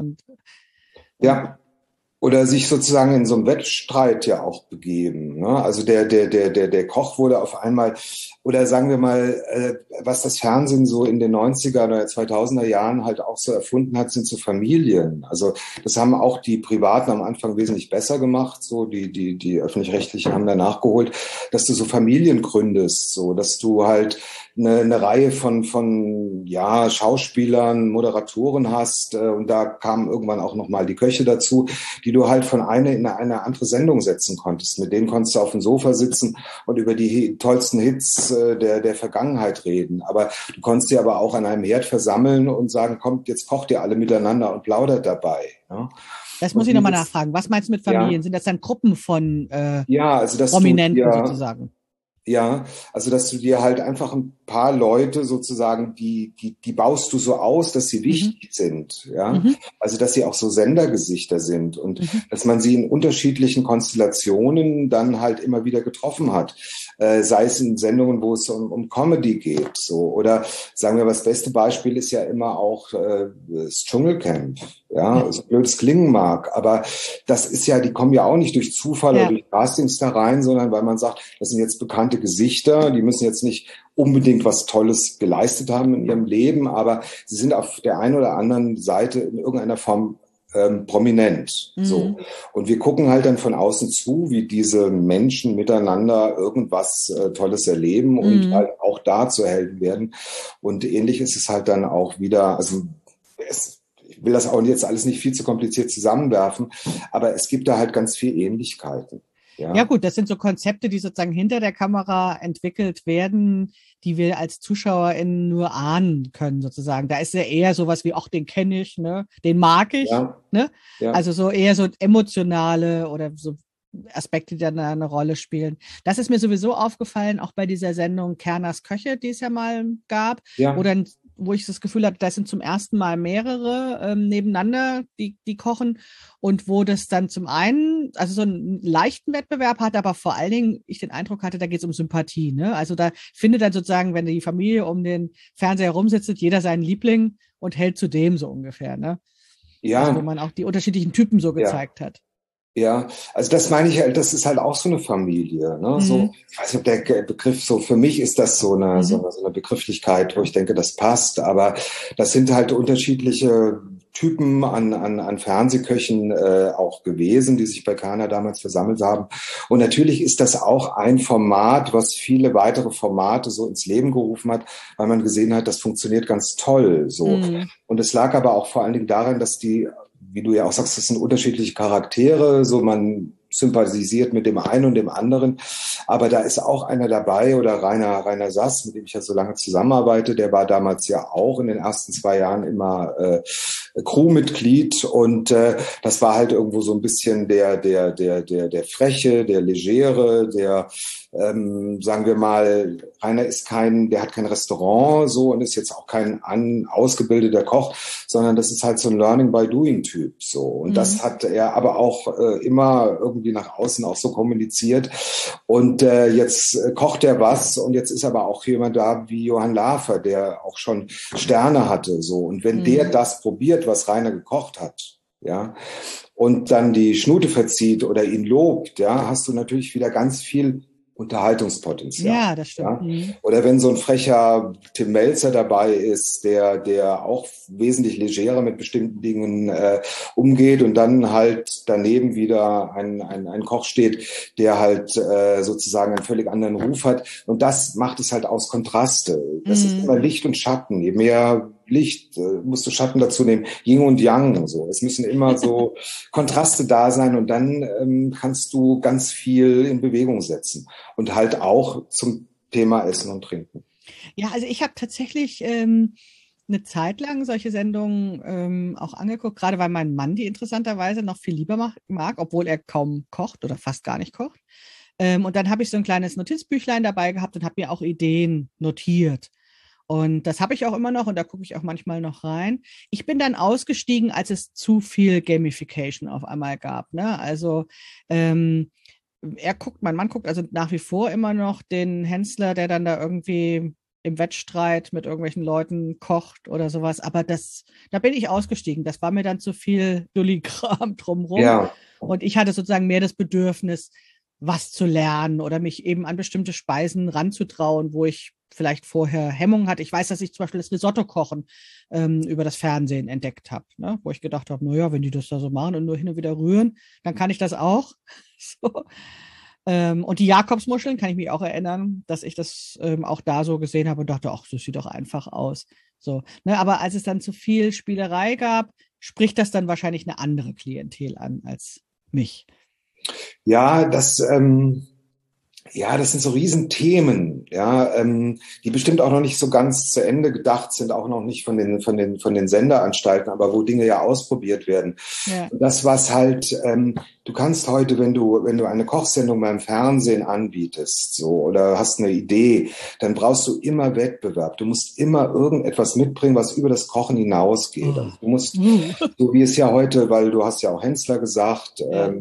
Und Ja, oder sich sozusagen in so einem Wettstreit ja auch begeben. Ne? Also der Koch wurde auf einmal, oder sagen wir mal, was das Fernsehen so in den 90er oder 2000er Jahren halt auch so erfunden hat, sind so Familien. Also das haben auch die Privaten am Anfang wesentlich besser gemacht. So die öffentlich-rechtlichen haben da nachgeholt, dass du so Familien gründest, so dass du halt eine Reihe von ja Schauspielern, Moderatoren hast und da kamen irgendwann auch noch mal die Köche dazu, die du halt von einer in eine andere Sendung setzen konntest. Mit denen konntest du auf dem Sofa sitzen und über die tollsten Hits der Vergangenheit reden. Aber du konntest dir aber auch an einem Herd versammeln und sagen, kommt, jetzt kocht ihr alle miteinander und plaudert dabei. Ja? das muss Und ich nochmal nachfragen. Was meinst du mit Familien? ja, Sind das dann Gruppen von ja, also dass du Prominenten dir sozusagen? ja, also dass du dir halt einfach ein paar Leute sozusagen, die baust du so aus, dass sie Mhm. wichtig sind, ja. Mhm. Also dass sie auch so Sendergesichter sind und Mhm. dass man sie in unterschiedlichen Konstellationen dann halt immer wieder getroffen hat. Sei es in Sendungen, wo es um Comedy geht, so. Oder sagen wir, das beste Beispiel ist ja immer auch das Dschungelcamp. Ja. Ja, so blöd es klingen mag, aber das ist ja, die kommen ja auch nicht durch Zufall oder Ja. durch Castings da rein, sondern weil man sagt, das sind jetzt bekannte Gesichter, die müssen jetzt nicht unbedingt was Tolles geleistet haben in ihrem Leben, aber sie sind auf der einen oder anderen Seite in irgendeiner Form prominent. So. Und wir gucken halt dann von außen zu, wie diese Menschen miteinander irgendwas Tolles erleben und halt auch da zu Helden werden. Und ähnlich ist es halt dann auch wieder, also ich will das auch jetzt alles nicht viel zu kompliziert zusammenwerfen, aber es gibt da halt ganz viel Ähnlichkeiten. Ja Ja, gut, das sind so Konzepte, die sozusagen hinter der Kamera entwickelt werden, die wir als ZuschauerInnen nur ahnen können, sozusagen. Da ist ja eher sowas wie, ach, den kenne ich, ne? Den mag ich, ja, ne? ja. Also so eher so emotionale oder so Aspekte, die dann eine Rolle spielen. Das ist mir sowieso aufgefallen, auch bei dieser Sendung Kerners Köche, die es ja mal gab, wo Ja, dann, wo ich das Gefühl hatte, da sind zum ersten Mal mehrere nebeneinander, die kochen und wo das dann zum einen, also so einen leichten Wettbewerb hat, aber vor allen Dingen ich den Eindruck hatte, da geht es um Sympathie. Ne? Also da findet dann sozusagen, wenn die Familie um den Fernseher rumsitzt, jeder seinen Liebling und hält zu dem so ungefähr. Ne? Also wo ja, man auch die unterschiedlichen Typen so ja. gezeigt hat. Ja, also das meine ich halt, das ist halt auch so eine Familie, ne? So, Mhm. ich weiß nicht, ob der Begriff so, für mich ist das Mhm. so eine Begrifflichkeit, wo ich denke, das passt, aber das sind halt unterschiedliche Typen an Fernsehköchen auch gewesen, die sich bei Kana damals versammelt haben. Und natürlich ist das auch ein Format, was viele weitere Formate so ins Leben gerufen hat, weil man gesehen hat, das funktioniert ganz toll, so. Mhm. Und es lag aber auch vor allen Dingen daran, dass die, wie du ja auch sagst, das sind unterschiedliche Charaktere, so man sympathisiert mit dem einen und dem anderen. Aber da ist auch einer dabei, oder Rainer Sass, mit dem ich ja so lange zusammenarbeite, der war damals ja auch in den ersten 2 Jahren immer Crewmitglied, und das war halt irgendwo so ein bisschen der Freche, der Legere, der sagen wir mal, Rainer ist der hat kein Restaurant so und ist jetzt auch kein ausgebildeter Koch, sondern das ist halt so ein Learning by Doing Typ so. Und das Mhm. hat er aber auch immer irgendwie nach außen auch so kommuniziert. Und jetzt kocht er was, und jetzt ist aber auch jemand da wie Johann Lafer, der auch schon Sterne hatte so. Und wenn der Mhm. das probiert, was Rainer gekocht hat, ja, und dann die Schnute verzieht oder ihn lobt, ja, hast du natürlich wieder ganz viel Unterhaltungspotenzial. Ja, das stimmt. Ja? Mhm. Oder wenn so ein frecher Tim Melzer dabei ist, der auch wesentlich legerer mit bestimmten Dingen umgeht, und dann halt daneben wieder ein Koch steht, der halt sozusagen einen völlig anderen Ruf hat. Und das macht es halt aus Kontraste. Das ist Mhm. immer Licht und Schatten. Je mehr Licht musst du Schatten dazu nehmen, Yin und Yang. So, es müssen immer so Kontraste da sein, und dann kannst du ganz viel in Bewegung setzen. Und halt auch zum Thema Essen und Trinken. Ja, also ich habe tatsächlich eine Zeit lang solche Sendungen auch angeguckt, gerade weil mein Mann die interessanterweise noch viel lieber mag, obwohl er kaum kocht oder fast gar nicht kocht. Und dann habe ich so ein kleines Notizbüchlein dabei gehabt und habe mir auch Ideen notiert. Und das habe ich auch immer noch, und da gucke ich auch manchmal noch rein. Ich bin dann ausgestiegen, als es zu viel Gamification auf einmal gab. Ne? Also ähm, mein Mann guckt also nach wie vor immer noch den Hensler, der dann da irgendwie im Wettstreit mit irgendwelchen Leuten kocht oder sowas. Aber da bin ich ausgestiegen. Das war mir dann zu viel Dulli-Kram drumrum. Ja, Und ich hatte sozusagen mehr das Bedürfnis, was zu lernen oder mich eben an bestimmte Speisen ranzutrauen, wo ich vielleicht vorher Hemmungen hatte. Ich weiß, dass ich zum Beispiel das Risotto kochen über das Fernsehen entdeckt habe, ne? Wo ich gedacht habe, naja, wenn die das da so machen und nur hin und wieder rühren, dann kann ich das auch. So. Und die Jakobsmuscheln kann ich mich auch erinnern, dass ich das auch da so gesehen habe und dachte, ach, das sieht doch einfach aus. So, ne? Aber als es dann zu viel Spielerei gab, spricht das dann wahrscheinlich eine andere Klientel an als mich. ja, ja, das sind so Riesenthemen, ja, die bestimmt auch noch nicht so ganz zu Ende gedacht sind, auch noch nicht von den Senderanstalten, aber wo Dinge ja ausprobiert werden. Ja. Und das, was halt, du kannst heute, wenn du eine Kochsendung beim Fernsehen anbietest, so, oder hast eine Idee, dann brauchst du immer Wettbewerb. Du musst immer irgendetwas mitbringen, was über das Kochen hinausgeht. Oh. Also du musst, so wie es ja heute, weil du hast ja auch Hensler gesagt, Ja.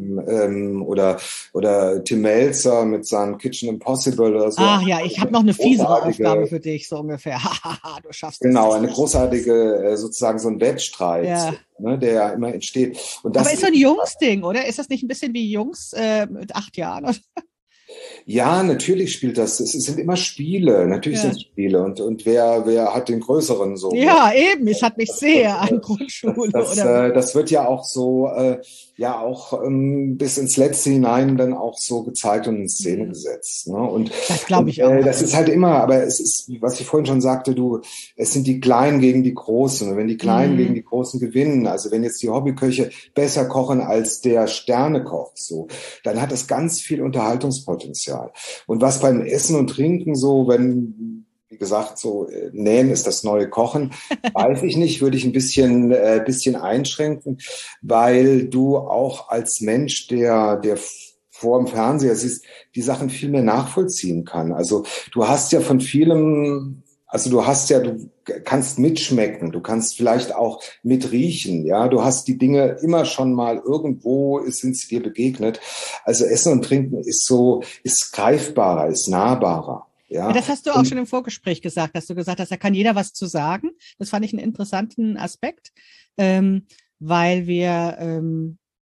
oder Tim Melzer mit seinem Kitchen Impossible oder so. Ach ja, ich habe noch eine fiesere Aufgabe Großartige, für dich, so ungefähr. Du schaffst es genau, nicht. eine großartige, sozusagen so ein Wettstreit, Ja. so, ne, der ja immer entsteht. Und Aber das ist so ein Jungsding, oder? Ist das nicht ein bisschen wie Jungs mit 8 Jahren? ja, natürlich spielt das. Es sind immer Spiele. Natürlich sind Ja. es Spiele. Und wer hat den größeren so? Ja, eben. Es hat mich sehr an Grundschule oder. Das wird ja auch so, ja auch bis ins Letzte hinein dann auch so gezeigt und in Szene Hm. gesetzt. Ne? Das glaube ich auch. Das ist halt immer, aber es ist, was ich vorhin schon sagte, es sind die Kleinen gegen die Großen. Und wenn die Kleinen gegen Hm. die Großen gewinnen, also wenn jetzt die Hobbyköche besser kochen als der Sternekoch, so, dann hat das ganz viel Unterhaltungspotenzial. Und was beim Essen und Trinken so, wie gesagt, so Nähen ist das neue Kochen, weiß ich nicht, würde ich ein bisschen einschränken, weil du auch als Mensch, der vor dem Fernseher sitzt, die Sachen viel mehr nachvollziehen kann. Also du hast ja von vielem, also du kannst mitschmecken, du kannst vielleicht auch mitriechen, ja, du hast die Dinge immer schon mal irgendwo sind sie dir begegnet. Also Essen und Trinken ist greifbarer, ist nahbarer. Ja, Ja, das hast du auch schon im Vorgespräch gesagt, dass du gesagt hast, da kann jeder was zu sagen. Das fand ich einen interessanten Aspekt, weil wir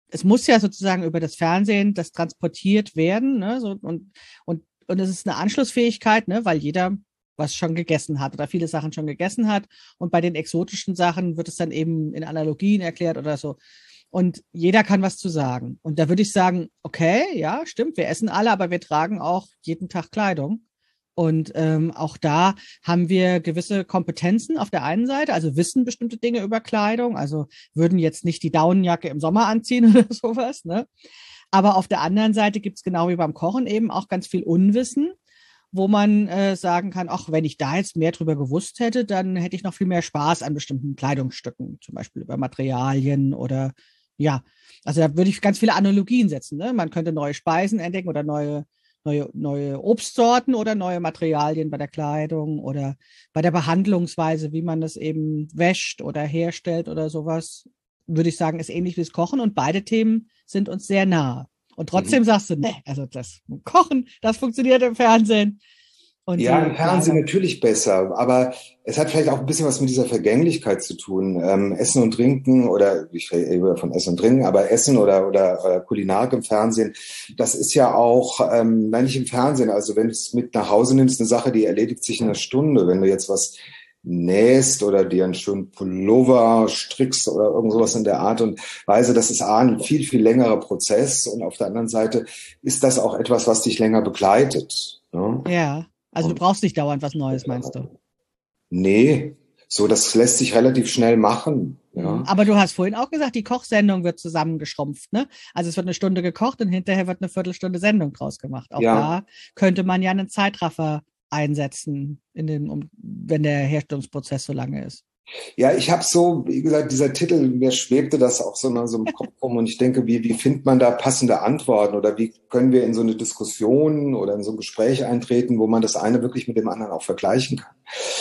es muss ja sozusagen über das Fernsehen das transportiert werden, ne? So, und es ist eine Anschlussfähigkeit, ne? Weil jeder was schon gegessen hat oder viele Sachen schon gegessen hat. Und bei den exotischen Sachen wird es dann eben in Analogien erklärt oder so. Und jeder kann was zu sagen. Und da würde ich sagen, okay, ja, stimmt, wir essen alle, aber wir tragen auch jeden Tag Kleidung. Und auch da haben wir gewisse Kompetenzen auf der einen Seite, also wissen bestimmte Dinge über Kleidung, also würden jetzt nicht die Daunenjacke im Sommer anziehen oder sowas, ne? Aber auf der anderen Seite gibt's genau wie beim Kochen eben auch ganz viel Unwissen, wo man sagen kann, ach, wenn ich da jetzt mehr drüber gewusst hätte, dann hätte ich noch viel mehr Spaß an bestimmten Kleidungsstücken, zum Beispiel über Materialien oder ja, also da würde ich ganz viele Analogien setzen. Ne? Man könnte neue Speisen entdecken oder neue Obstsorten oder neue Materialien bei der Kleidung oder bei der Behandlungsweise, wie man das eben wäscht oder herstellt oder sowas, würde ich sagen, ist ähnlich wie das Kochen und beide Themen sind uns sehr nah. Und trotzdem sagst du, nee, also das Kochen, das funktioniert im Fernsehen. Und Ja, die im Fernsehen Kleidung. natürlich besser, aber es hat vielleicht auch ein bisschen was mit dieser Vergänglichkeit zu tun. Essen und Trinken oder ich rede von Essen und Trinken, aber Essen oder Kulinarik im Fernsehen, das ist ja auch, nein, nicht im Fernsehen, also wenn du es mit nach Hause nimmst, eine Sache, die erledigt sich in einer Stunde. Wenn du jetzt was nähst oder dir einen schönen Pullover strickst oder irgend sowas in der Art und Weise, das ist ein viel, viel längerer Prozess und auf der anderen Seite ist das auch etwas, was dich länger begleitet. Ne? Ja, also du Und brauchst nicht dauernd was Neues, meinst du? nee, so das lässt sich relativ schnell machen. Ja, Aber du hast vorhin auch gesagt, die Kochsendung wird zusammengeschrumpft, ne? Also es wird eine Stunde gekocht und hinterher wird eine Viertelstunde Sendung draus gemacht. Auch ja, da könnte man ja einen Zeitraffer einsetzen, wenn der Herstellungsprozess so lange ist. ja, ich habe so, wie gesagt, dieser Titel, mir schwebte das auch so mal so im Kopf rum und ich denke, wie findet man da passende Antworten oder wie können wir in so eine Diskussion oder in so ein Gespräch eintreten, wo man das eine wirklich mit dem anderen auch vergleichen kann.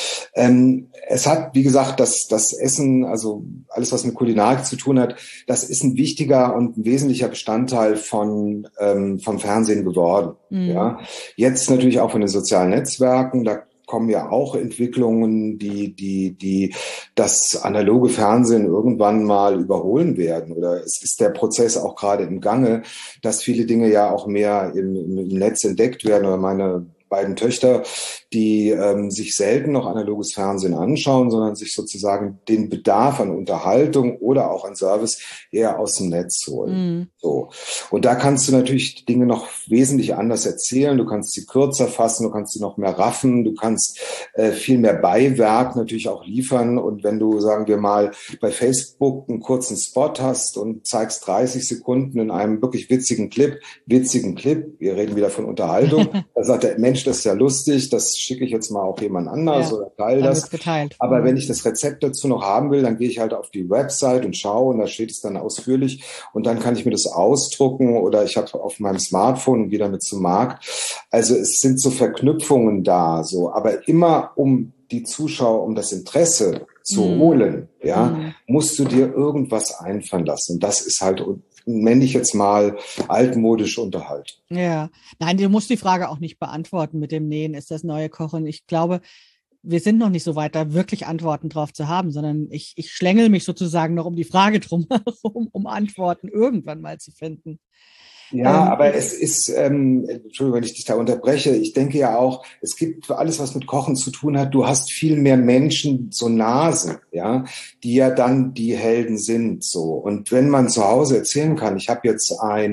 Es hat, wie gesagt, das Essen, also alles, was mit Kulinarik zu tun hat, das ist ein wichtiger und ein wesentlicher Bestandteil vom Fernsehen geworden. Mhm. Ja, jetzt natürlich auch von den sozialen Netzwerken, da kommen ja auch Entwicklungen, die das analoge Fernsehen irgendwann mal überholen werden. Oder es ist der Prozess auch gerade im Gange, dass viele Dinge ja auch mehr im Netz entdeckt werden. Oder meine beiden Töchter, die sich selten noch analoges Fernsehen anschauen, sondern sich sozusagen den Bedarf an Unterhaltung oder auch an Service eher aus dem Netz holen. Mhm. So. Und da kannst du natürlich Dinge noch wesentlich anders erzählen. Du kannst sie kürzer fassen, du kannst sie noch mehr raffen, du kannst viel mehr Beiwerk natürlich auch liefern. Und wenn du, sagen wir mal, bei Facebook einen kurzen Spot hast und zeigst 30 Sekunden in einem wirklich witzigen Clip, wir reden wieder von Unterhaltung, da sagt der Mensch, das ist ja lustig, das schicke ich jetzt mal auch jemand anders Ja, oder teile dann das. wird's geteilt. Aber wenn ich das Rezept dazu noch haben will, dann gehe ich halt auf die Website und schaue und da steht es dann ausführlich und dann kann ich mir das ausdrucken oder ich habe auf meinem Smartphone und gehe damit zum Markt. Also es sind so Verknüpfungen da, so, aber immer um die Zuschauer, um das Interesse zu holen, ja, musst du dir irgendwas einfallen lassen. Das ist halt, nenne ich jetzt mal, altmodisch Unterhalt. Ja, nein, du musst die Frage auch nicht beantworten mit dem Nähen, ist das neue Kochen. Ich glaube, wir sind noch nicht so weit, da wirklich Antworten drauf zu haben, sondern ich schlängel mich sozusagen noch um die Frage drum herum, um Antworten irgendwann mal zu finden. Ja, aber Ich, es ist, Entschuldigung, wenn ich dich da unterbreche, ich denke ja auch, es gibt für alles, was mit Kochen zu tun hat, du hast viel mehr Menschen, so Nasen, ja, die ja dann die Helden sind, so. Und wenn man zu Hause erzählen kann, ich habe jetzt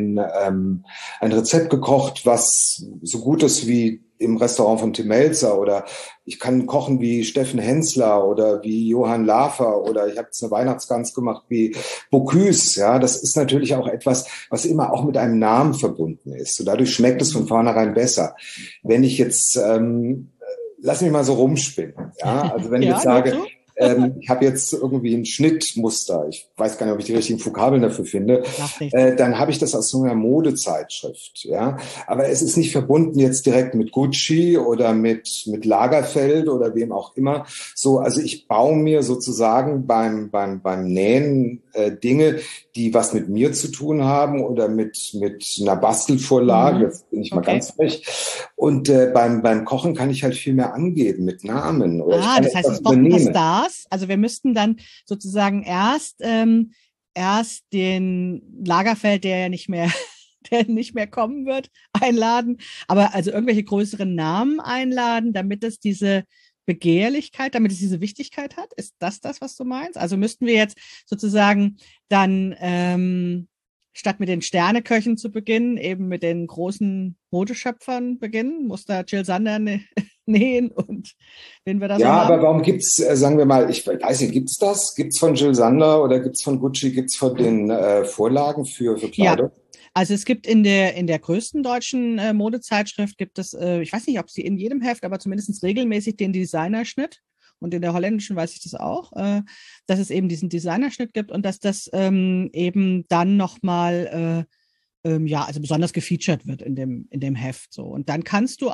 ein Rezept gekocht, was so gut ist wie im Restaurant von Tim Melzer oder ich kann kochen wie Steffen Hensler oder wie Johann Lafer oder ich habe jetzt eine Weihnachtsgans gemacht wie Bocuse. Ja, das ist natürlich auch etwas, was immer auch mit einem Namen verbunden ist. Und dadurch schmeckt es von vornherein besser. Wenn ich jetzt, lass mich mal so rumspinnen. Ja, also wenn ich ja, jetzt nur sage, zu? ich habe jetzt irgendwie ein Schnittmuster, ich weiß gar nicht, ob ich die richtigen Vokabeln dafür finde, Macht nichts. dann habe ich das aus so einer Modezeitschrift, ja. Aber es ist nicht verbunden jetzt direkt mit Gucci oder mit Lagerfeld oder wem auch immer. So, also ich baue mir sozusagen beim Nähen Dinge, die was mit mir zu tun haben oder mit einer Bastelvorlage, jetzt bin ich mal Okay. ganz frech. Und beim Kochen kann ich halt viel mehr angeben mit Namen oder ich kann Das heißt, etwas es braucht ein paar übernehmen. Stars. Also wir müssten dann sozusagen erst erst den Lagerfeld, der nicht mehr kommen wird, einladen, aber also irgendwelche größeren Namen einladen, damit es diese Begehrlichkeit, damit es diese Wichtigkeit hat? Ist das, was du meinst? Also müssten wir jetzt sozusagen dann statt mit den Sterneköchen zu beginnen, eben mit den großen Modeschöpfern beginnen? Muss da Jill Sander nähen und wen wir da so Ja, haben? aber warum gibt's, sagen wir mal, ich weiß nicht, gibt's das? Gibt's von Jill Sander oder gibt's von Gucci, gibt's von den Vorlagen für Ja, Kleidung? also es gibt in der größten deutschen Modezeitschrift gibt es, ich weiß nicht, ob sie in jedem Heft, aber zumindest regelmäßig den Designerschnitt. Und in der holländischen weiß ich das auch, dass es eben diesen Designerschnitt gibt und dass das eben dann nochmal, ja, also besonders gefeatured wird in dem Heft. So. Und dann kannst du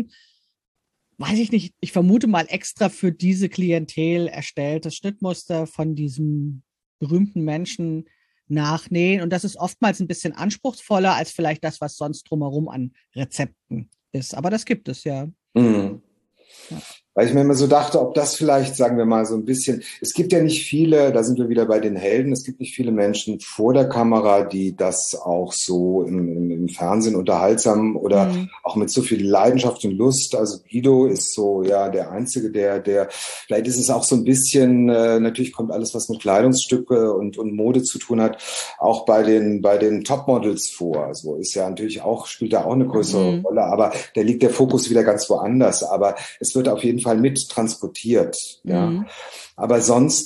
weiß ich nicht, ich vermute mal extra für diese Klientel erstelltes Schnittmuster von diesem berühmten Menschen nachnähen. Und das ist oftmals ein bisschen anspruchsvoller als vielleicht das, was sonst drumherum an Rezepten ist. Aber das gibt es, ja. Mhm. Ja. Weil ich mir immer so dachte, ob das vielleicht, sagen wir mal, so ein bisschen, es gibt ja nicht viele, da sind wir wieder bei den Helden, es gibt nicht viele Menschen vor der Kamera, die das auch so im Fernsehen unterhaltsam oder auch mit so viel Leidenschaft und Lust. Also Guido ist so, ja, der Einzige, der, vielleicht ist es auch so ein bisschen, natürlich kommt alles, was mit Kleidungsstücke und Mode zu tun hat, auch bei den Topmodels vor. So ist ja natürlich auch, spielt da auch eine größere Rolle, aber da liegt der Fokus wieder ganz woanders. Aber es wird auf jeden Fall mit transportiert, ja. Aber sonst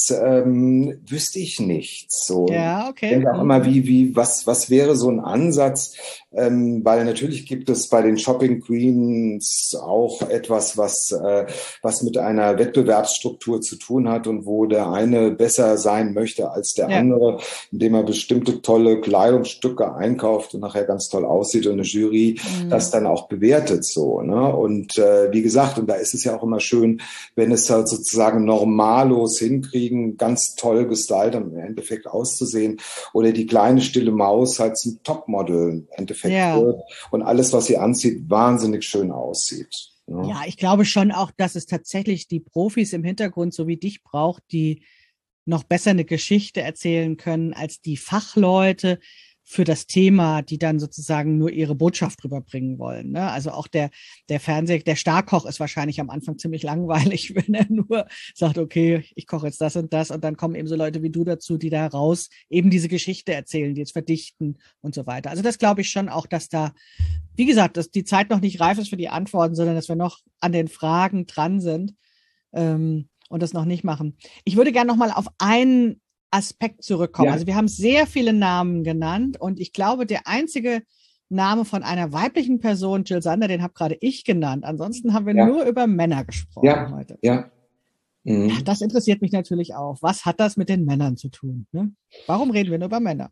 wüsste ich nichts. So, ja, okay. Ich denke auch immer, was wäre so ein Ansatz? Weil natürlich gibt es bei den Shopping Queens auch etwas, was mit einer Wettbewerbsstruktur zu tun hat und wo der eine besser sein möchte als der andere, indem er bestimmte tolle Kleidungsstücke einkauft und nachher ganz toll aussieht und eine Jury das dann auch bewertet, so, ne? Und wie gesagt, und da ist es ja auch immer schön, wenn es halt sozusagen Normalos hinkriegen, ganz toll gestylt im Endeffekt auszusehen, oder die kleine stille Maus halt zum Topmodel im Endeffekt wird und alles, was sie anzieht, wahnsinnig schön aussieht. Ja. Ja, ich glaube schon auch, dass es tatsächlich die Profis im Hintergrund so wie dich braucht, die noch besser eine Geschichte erzählen können als die Fachleute für das Thema, die dann sozusagen nur ihre Botschaft rüberbringen wollen. Ne? Also auch der der Starkoch ist wahrscheinlich am Anfang ziemlich langweilig, wenn er nur sagt, okay, ich koche jetzt das und dann kommen eben so Leute wie du dazu, die da raus eben diese Geschichte erzählen, die es verdichten und so weiter. Also das glaube ich schon auch, dass da, wie gesagt, dass die Zeit noch nicht reif ist für die Antworten, sondern dass wir noch an den Fragen dran sind und das noch nicht machen. Ich würde gerne noch mal auf einen Aspekt zurückkommen. Ja. Also wir haben sehr viele Namen genannt und ich glaube, der einzige Name von einer weiblichen Person, Jill Sander, den habe gerade ich genannt. Ansonsten haben wir nur über Männer gesprochen heute. Ja. Ja, das interessiert mich natürlich auch. Was hat das mit den Männern zu tun? Ne? Warum reden wir nur über Männer?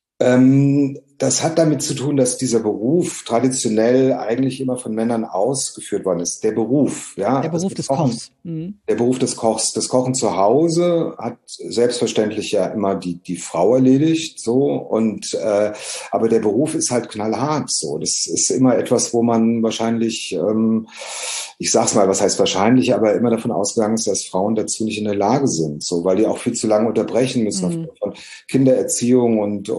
Das hat damit zu tun, dass dieser Beruf traditionell eigentlich immer von Männern ausgeführt worden ist. Der Beruf, ja. Der Beruf des Kochs. Der Beruf des Kochs. Das Kochen zu Hause hat selbstverständlich ja immer die Frau erledigt, so. Und, aber der Beruf ist halt knallhart, so. Das ist immer etwas, wo man wahrscheinlich, ich sag's mal, was heißt wahrscheinlich, aber immer davon ausgegangen ist, dass Frauen dazu nicht in der Lage sind, so, weil die auch viel zu lange unterbrechen müssen aufgrund von Kindererziehung und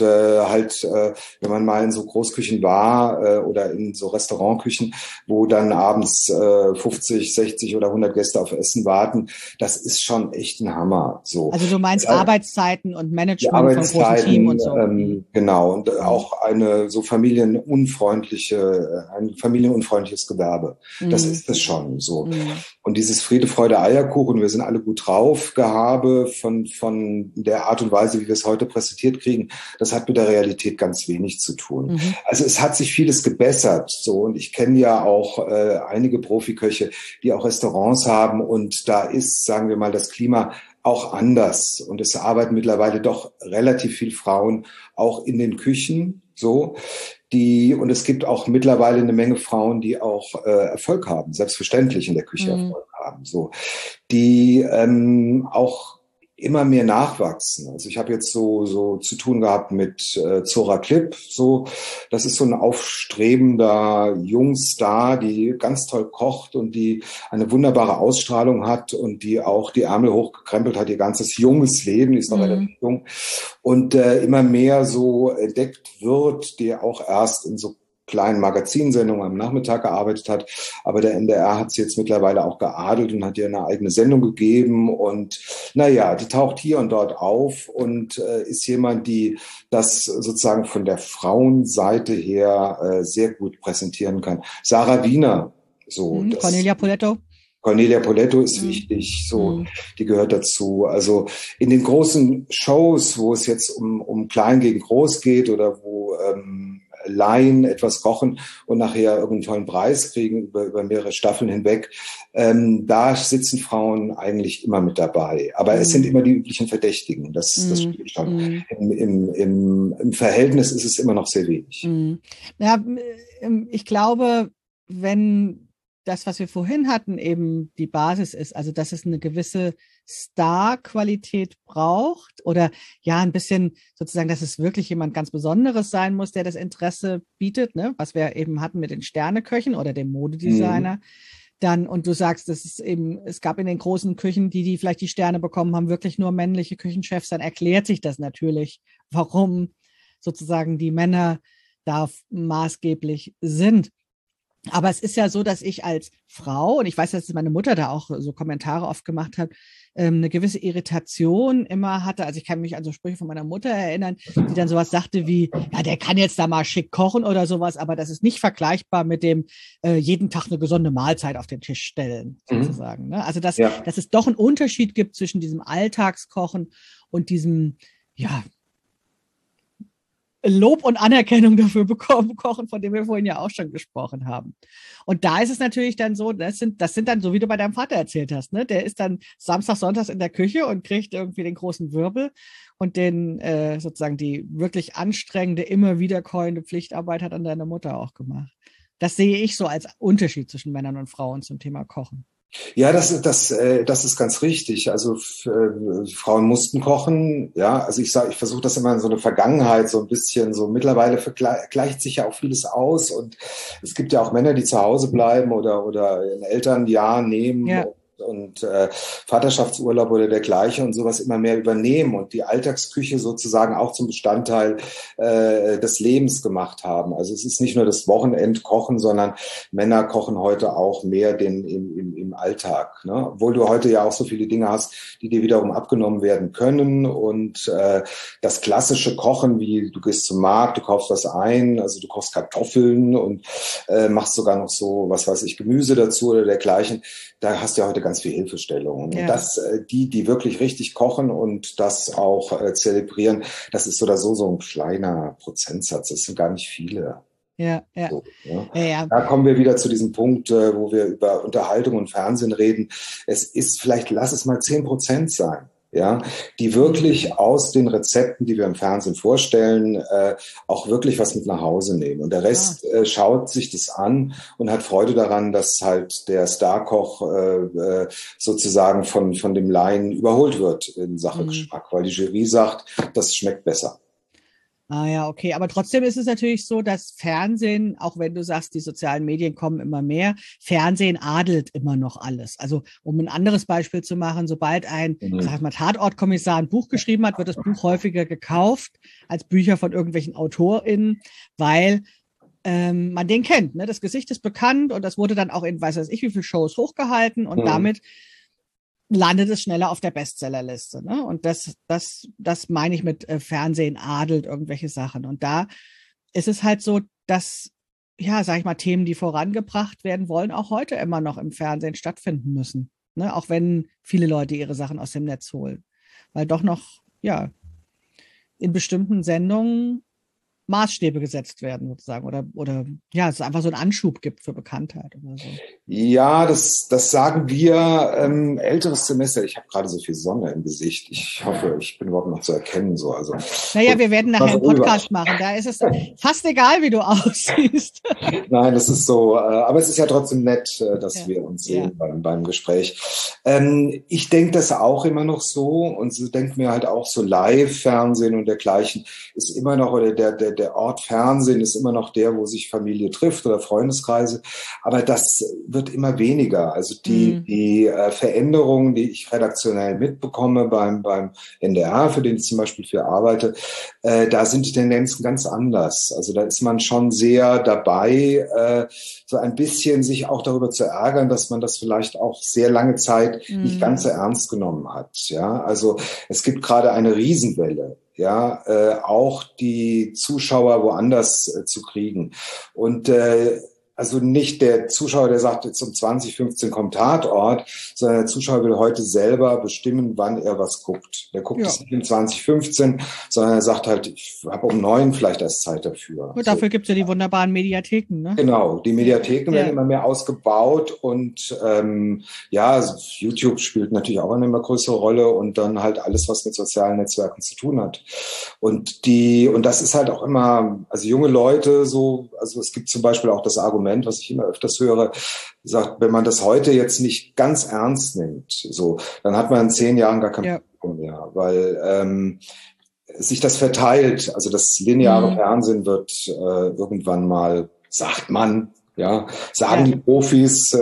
wenn man mal in so Großküchen war oder in so Restaurantküchen, wo dann abends 50, 60 oder 100 Gäste auf Essen warten, das ist schon echt ein Hammer. So. Also du meinst Arbeitszeiten und Management Arbeitszeiten, von großen Team und so. Genau, und auch ein familienunfreundliches Gewerbe. Das ist es schon so. Und dieses Friede, Freude, Eierkuchen, wir sind alle gut drauf, Gehabe von der Art und Weise, wie wir es heute präsentiert kriegen, das hat mit der Realität ganz wenig zu tun. Also es hat sich vieles gebessert, so, und ich kenne ja auch einige Profiköche, die auch Restaurants haben, und da ist, sagen wir mal, das Klima auch anders, und es arbeiten mittlerweile doch relativ viel Frauen auch in den Küchen, so. Und es gibt auch mittlerweile eine Menge Frauen, die auch Erfolg haben, selbstverständlich in der Küche Erfolg haben, so, die auch immer mehr nachwachsen. Also ich habe jetzt so zu tun gehabt mit Zora Klipp, so das ist so ein aufstrebender Jungstar, die ganz toll kocht und die eine wunderbare Ausstrahlung hat und die auch die Ärmel hochgekrempelt hat, ihr ganzes junges Leben, die ist noch relativ jung und immer mehr so entdeckt wird, die auch erst in so kleinen Magazinsendungen am Nachmittag gearbeitet hat. Aber der NDR hat sie jetzt mittlerweile auch geadelt und hat ihr eine eigene Sendung gegeben. Und naja, die taucht hier und dort auf und ist jemand, die das sozusagen von der Frauenseite her sehr gut präsentieren kann. Sarah Wiener, so das. Cornelia Poletto. Cornelia Poletto ist wichtig, so, die gehört dazu. Also in den großen Shows, wo es jetzt um Klein gegen Groß geht oder wo Laien etwas kochen und nachher irgendwann einen Preis kriegen über mehrere Staffeln hinweg, da sitzen Frauen eigentlich immer mit dabei. Aber es sind immer die üblichen Verdächtigen, das spielt schon. Im Verhältnis ist es immer noch sehr wenig. Ja, ich glaube, wenn das, was wir vorhin hatten, eben die Basis ist, also dass es eine gewisse Star-Qualität braucht oder ja ein bisschen sozusagen, dass es wirklich jemand ganz Besonderes sein muss, der das Interesse bietet, ne? Was wir eben hatten mit den Sterneköchen oder dem Modedesigner. Dann, und du sagst, dass es eben, es gab in den großen Küchen, die vielleicht die Sterne bekommen haben, wirklich nur männliche Küchenchefs, dann erklärt sich das natürlich, warum sozusagen die Männer da maßgeblich sind. Aber es ist ja so, dass ich als Frau, und ich weiß, dass meine Mutter da auch so Kommentare oft gemacht hat, eine gewisse Irritation immer hatte. Also ich kann mich an so Sprüche von meiner Mutter erinnern, die dann sowas sagte wie, ja, der kann jetzt da mal schick kochen oder sowas, aber das ist nicht vergleichbar mit dem jeden Tag eine gesunde Mahlzeit auf den Tisch stellen, sozusagen. Ne? Also dass es doch einen Unterschied gibt zwischen diesem Alltagskochen und diesem, ja, Lob und Anerkennung dafür bekommen, kochen, von dem wir vorhin ja auch schon gesprochen haben. Und da ist es natürlich dann so, das sind dann so, wie du bei deinem Vater erzählt hast, ne? Der ist dann Samstag, Sonntags in der Küche und kriegt irgendwie den großen Wirbel und den sozusagen die wirklich anstrengende, immer wiederkäuende Pflichtarbeit hat dann deine Mutter auch gemacht. Das sehe ich so als Unterschied zwischen Männern und Frauen zum Thema Kochen. Ja, das ist ganz richtig. Also Frauen mussten kochen. Ja, also ich versuche das immer in so eine Vergangenheit so ein bisschen so. Mittlerweile gleicht sich ja auch vieles aus und es gibt ja auch Männer, die zu Hause bleiben oder ein Elternjahr nehmen. Ja. Und Vaterschaftsurlaub oder dergleichen und sowas immer mehr übernehmen und die Alltagsküche sozusagen auch zum Bestandteil des Lebens gemacht haben. Also es ist nicht nur das Wochenendkochen, sondern Männer kochen heute auch mehr im Alltag. Ne? Obwohl du heute ja auch so viele Dinge hast, die dir wiederum abgenommen werden können und das klassische Kochen, wie du gehst zum Markt, du kaufst was ein, also du kochst Kartoffeln und machst sogar noch so, was weiß ich, Gemüse dazu oder dergleichen. Da hast du ja heute ganz viel Hilfestellungen. Ja. Und das, die wirklich richtig kochen und das auch zelebrieren, das ist so oder so ein kleiner Prozentsatz. Das sind gar nicht viele. Ja, ja. So, ja. Ja. Da kommen wir wieder zu diesem Punkt, wo wir über Unterhaltung und Fernsehen reden. Es ist vielleicht, lass es mal 10% sein. Ja, die wirklich aus den Rezepten, die wir im Fernsehen vorstellen, auch wirklich was mit nach Hause nehmen. Und der Rest schaut sich das an und hat Freude daran, dass halt der Starkoch sozusagen von dem Laien überholt wird in Sache Geschmack, weil die Jury sagt, das schmeckt besser. Ah ja, okay. Aber trotzdem ist es natürlich so, dass Fernsehen, auch wenn du sagst, die sozialen Medien kommen immer mehr, Fernsehen adelt immer noch alles. Also um ein anderes Beispiel zu machen, sobald ein, sag mal, Tatortkommissar ein Buch geschrieben hat, wird das Buch häufiger gekauft als Bücher von irgendwelchen AutorInnen, weil man den kennt. Ne? Das Gesicht ist bekannt und das wurde dann auch in, weiß ich, wie viele Shows hochgehalten und damit landet es schneller auf der Bestsellerliste. Ne? Und das meine ich mit Fernsehen adelt irgendwelche Sachen. Und da ist es halt so, dass, ja, sag ich mal, Themen, die vorangebracht werden wollen, auch heute immer noch im Fernsehen stattfinden müssen. Ne? Auch wenn viele Leute ihre Sachen aus dem Netz holen. Weil doch noch, ja, in bestimmten Sendungen Maßstäbe gesetzt werden sozusagen oder ja, es einfach so einen Anschub gibt für Bekanntheit oder so. Ja, das sagen wir älteres Semester. Ich habe gerade so viel Sonne im Gesicht. Ich hoffe, ich bin überhaupt noch zu erkennen. So, also naja, wir werden nachher einen Podcast machen. Da ist es fast egal, wie du aussiehst. Nein, das ist so. Aber es ist ja trotzdem nett, dass wir uns sehen beim Gespräch. Ich denke das auch immer noch so und so denkt mir halt auch so Live-Fernsehen und dergleichen ist immer noch, oder der Ort Fernsehen ist immer noch der, wo sich Familie trifft oder Freundeskreise. Aber das wird immer weniger. Also die Veränderungen, die ich redaktionell mitbekomme beim NDR, für den ich zum Beispiel viel arbeite, da sind die Tendenzen ganz anders. Also da ist man schon sehr dabei, so ein bisschen sich auch darüber zu ärgern, dass man das vielleicht auch sehr lange Zeit nicht ganz so ernst genommen hat. Ja, also es gibt gerade eine Riesenwelle. Ja, auch die Zuschauer woanders zu kriegen. Und also nicht der Zuschauer, der sagt, jetzt um 20:15 kommt Tatort, sondern der Zuschauer will heute selber bestimmen, wann er was guckt. Der guckt es nicht um 20:15, sondern er sagt halt, ich habe um 9 vielleicht erst Zeit dafür. Und dafür gibt's ja die wunderbaren Mediatheken, ne? Genau, die Mediatheken werden immer mehr ausgebaut und also YouTube spielt natürlich auch eine immer größere Rolle und dann halt alles, was mit sozialen Netzwerken zu tun hat. Und das ist halt auch immer, also junge Leute so, also es gibt zum Beispiel auch das Argument, was ich immer öfters höre, sagt, wenn man das heute jetzt nicht ganz ernst nimmt, so, dann hat man in 10 Jahren gar kein Publikum mehr, weil sich das verteilt. Also das lineare Fernsehen wird irgendwann mal, sagt man, sagen die Profis,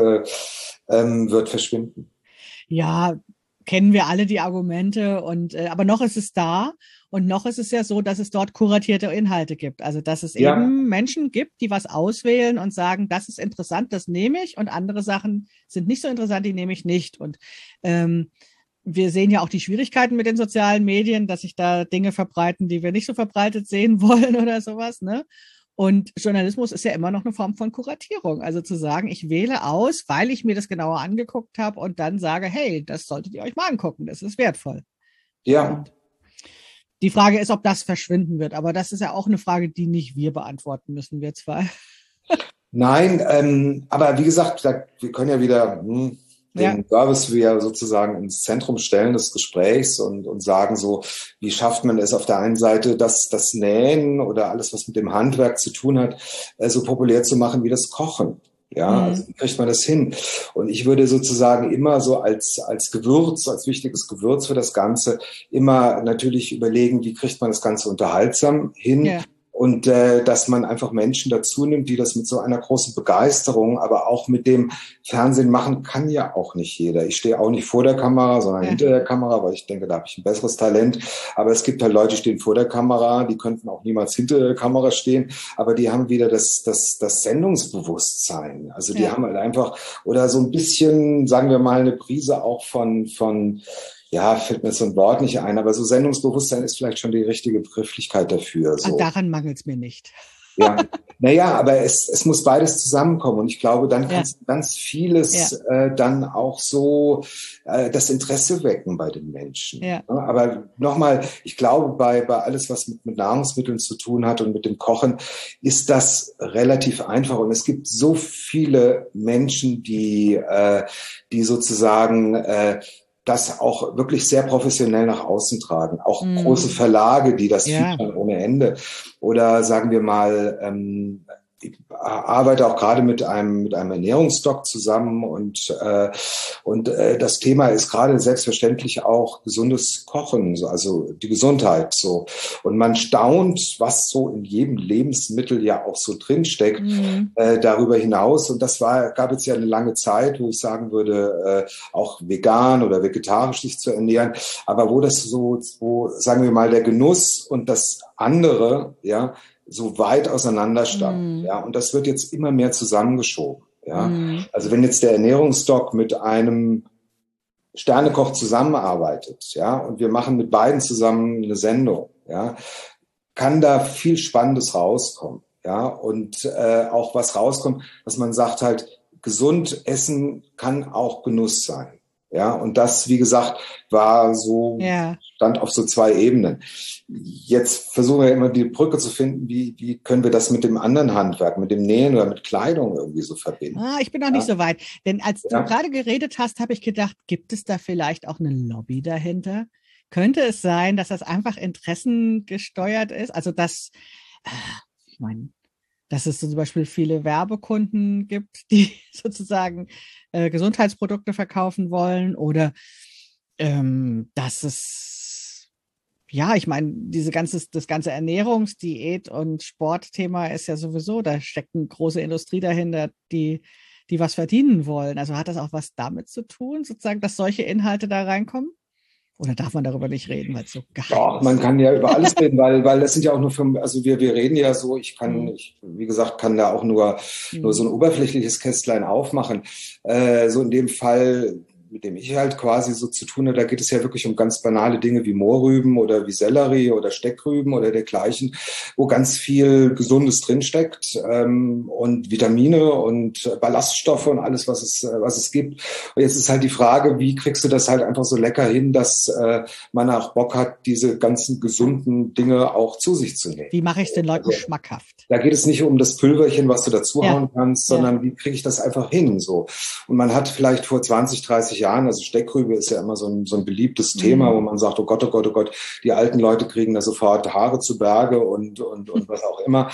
wird verschwinden. Ja, kennen wir alle die Argumente und aber noch ist es da. Und noch ist es ja so, dass es dort kuratierte Inhalte gibt. Also, dass es eben Menschen gibt, die was auswählen und sagen, das ist interessant, das nehme ich. Und andere Sachen sind nicht so interessant, die nehme ich nicht. Und wir sehen ja auch die Schwierigkeiten mit den sozialen Medien, dass sich da Dinge verbreiten, die wir nicht so verbreitet sehen wollen oder sowas, ne? Und Journalismus ist ja immer noch eine Form von Kuratierung. Also zu sagen, ich wähle aus, weil ich mir das genauer angeguckt habe und dann sage, hey, das solltet ihr euch mal angucken, das ist wertvoll. Ja. Und die Frage ist, ob das verschwinden wird. Aber das ist ja auch eine Frage, die nicht wir beantworten müssen, wir zwei. Nein, aber wie gesagt, wir können ja wieder den Service wieder sozusagen ins Zentrum stellen des Gesprächs und sagen so, wie schafft man es auf der einen Seite, das Nähen oder alles, was mit dem Handwerk zu tun hat, so populär zu machen wie das Kochen. Ja, also wie kriegt man das hin? Und ich würde sozusagen immer so als Gewürz, als wichtiges Gewürz für das Ganze immer natürlich überlegen, wie kriegt man das Ganze unterhaltsam hin? Ja. Und dass man einfach Menschen dazu nimmt, die das mit so einer großen Begeisterung, aber auch mit dem Fernsehen machen, kann ja auch nicht jeder. Ich stehe auch nicht vor der Kamera, sondern hinter der Kamera, weil ich denke, da habe ich ein besseres Talent. Aber es gibt halt Leute, die stehen vor der Kamera, die könnten auch niemals hinter der Kamera stehen, aber die haben wieder das Sendungsbewusstsein. Also die haben halt einfach, oder so ein bisschen, sagen wir mal, eine Prise auch von fällt mir so ein Wort nicht ein, aber so Sendungsbewusstsein ist vielleicht schon die richtige Begrifflichkeit dafür. So. Daran mangelt es mir nicht. Ja, aber es muss beides zusammenkommen und ich glaube, dann kannst du ganz vieles dann auch so das Interesse wecken bei den Menschen. Ja. Aber nochmal, ich glaube, bei alles, was mit Nahrungsmitteln zu tun hat und mit dem Kochen, ist das relativ einfach und es gibt so viele Menschen, die sozusagen das auch wirklich sehr professionell nach außen tragen. Auch große Verlage, die das featuren ohne Ende. Oder sagen wir mal, ich arbeite auch gerade mit einem Ernährungsdoc zusammen und das Thema ist gerade selbstverständlich auch gesundes Kochen, also die Gesundheit so. Und man staunt, was so in jedem Lebensmittel ja auch so drinsteckt, darüber hinaus. Und gab jetzt ja eine lange Zeit, wo ich sagen würde, auch vegan oder vegetarisch sich zu ernähren, aber wo sagen wir mal, der Genuss und das andere, so weit auseinander stand. Und das wird jetzt immer mehr zusammengeschoben. Also wenn jetzt der Ernährungsdoc mit einem Sternekoch zusammenarbeitet, und wir machen mit beiden zusammen eine Sendung, kann da viel Spannendes rauskommen. Und auch was rauskommt, dass man sagt halt, gesund essen kann auch Genuss sein. Ja, und das, wie gesagt, war so, stand auf so zwei Ebenen. Jetzt versuchen wir immer die Brücke zu finden, wie können wir das mit dem anderen Handwerk, mit dem Nähen oder mit Kleidung irgendwie so verbinden. Ich bin noch nicht so weit. Denn als du gerade geredet hast, habe ich gedacht, gibt es da vielleicht auch eine Lobby dahinter? Könnte es sein, dass das einfach interessengesteuert ist? Also dass es zum Beispiel viele Werbekunden gibt, die sozusagen Gesundheitsprodukte verkaufen wollen oder dass es, ich meine, das ganze Ernährungsdiät und Sportthema ist ja sowieso, da steckt eine große Industrie dahinter, die was verdienen wollen. Also hat das auch was damit zu tun, sozusagen, dass solche Inhalte da reinkommen? Oder darf man darüber nicht reden, weil es so geheim ist? Doch, man kann ja über alles reden, weil das sind ja auch nur also wir reden ja so, wie gesagt, kann da auch nur so ein oberflächliches Kästlein aufmachen. So in dem Fall, mit dem ich halt quasi so zu tun habe, da geht es ja wirklich um ganz banale Dinge wie Mohrrüben oder wie Sellerie oder Steckrüben oder dergleichen, wo ganz viel Gesundes drinsteckt und Vitamine und Ballaststoffe und alles, was es gibt. Und jetzt ist halt die Frage, wie kriegst du das halt einfach so lecker hin, dass man auch Bock hat, diese ganzen gesunden Dinge auch zu sich zu nehmen. Wie mache ich es den Leuten schmackhaft? Da geht es nicht um das Pülverchen, was du dazuhauen kannst, sondern wie kriege ich das einfach hin? So. Und man hat vielleicht vor 20, 30 Jahren, also Steckrübe ist ja immer so ein beliebtes Thema, wo man sagt, oh Gott, oh Gott, oh Gott, die alten Leute kriegen da sofort Haare zu Berge und was auch immer.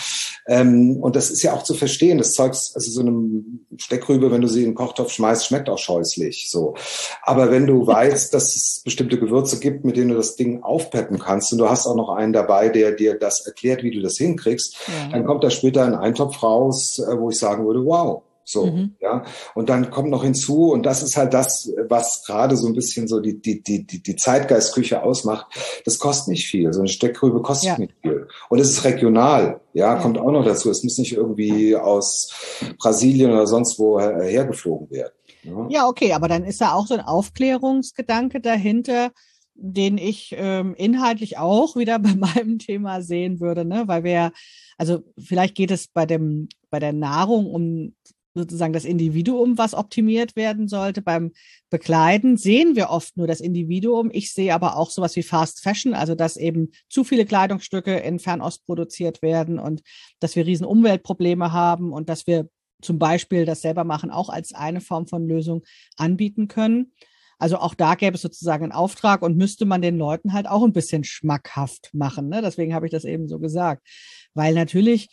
Und das ist ja auch zu verstehen. Das Zeug, also so eine Steckrübe, wenn du sie in den Kochtopf schmeißt, schmeckt auch scheußlich. So. Aber wenn du weißt, dass es bestimmte Gewürze gibt, mit denen du das Ding aufpeppen kannst und du hast auch noch einen dabei, der dir das erklärt, wie du das hinkriegst, dann kommt da später ein Eintopf raus, wo ich sagen würde, wow. So, Und dann kommt noch hinzu, und das ist halt das, was gerade so ein bisschen so die Zeitgeistküche ausmacht. Das kostet nicht viel. So eine Steckrübe kostet nicht viel. Und es ist regional, kommt auch noch dazu. Es muss nicht irgendwie aus Brasilien oder sonst wo hergeflogen werden. Ja, okay, aber dann ist da auch so ein Aufklärungsgedanke dahinter, den ich inhaltlich auch wieder bei meinem Thema sehen würde, ne? Weil also vielleicht geht es bei der Nahrung um sozusagen das Individuum, was optimiert werden sollte. Beim Bekleiden sehen wir oft nur das Individuum. Ich sehe aber auch sowas wie Fast Fashion, also dass eben zu viele Kleidungsstücke in Fernost produziert werden und dass wir riesen Umweltprobleme haben und dass wir zum Beispiel das selber machen auch als eine Form von Lösung anbieten können. Also auch da gäbe es sozusagen einen Auftrag und müsste man den Leuten halt auch ein bisschen schmackhaft machen, ne? Deswegen habe ich das eben so gesagt. Weil natürlich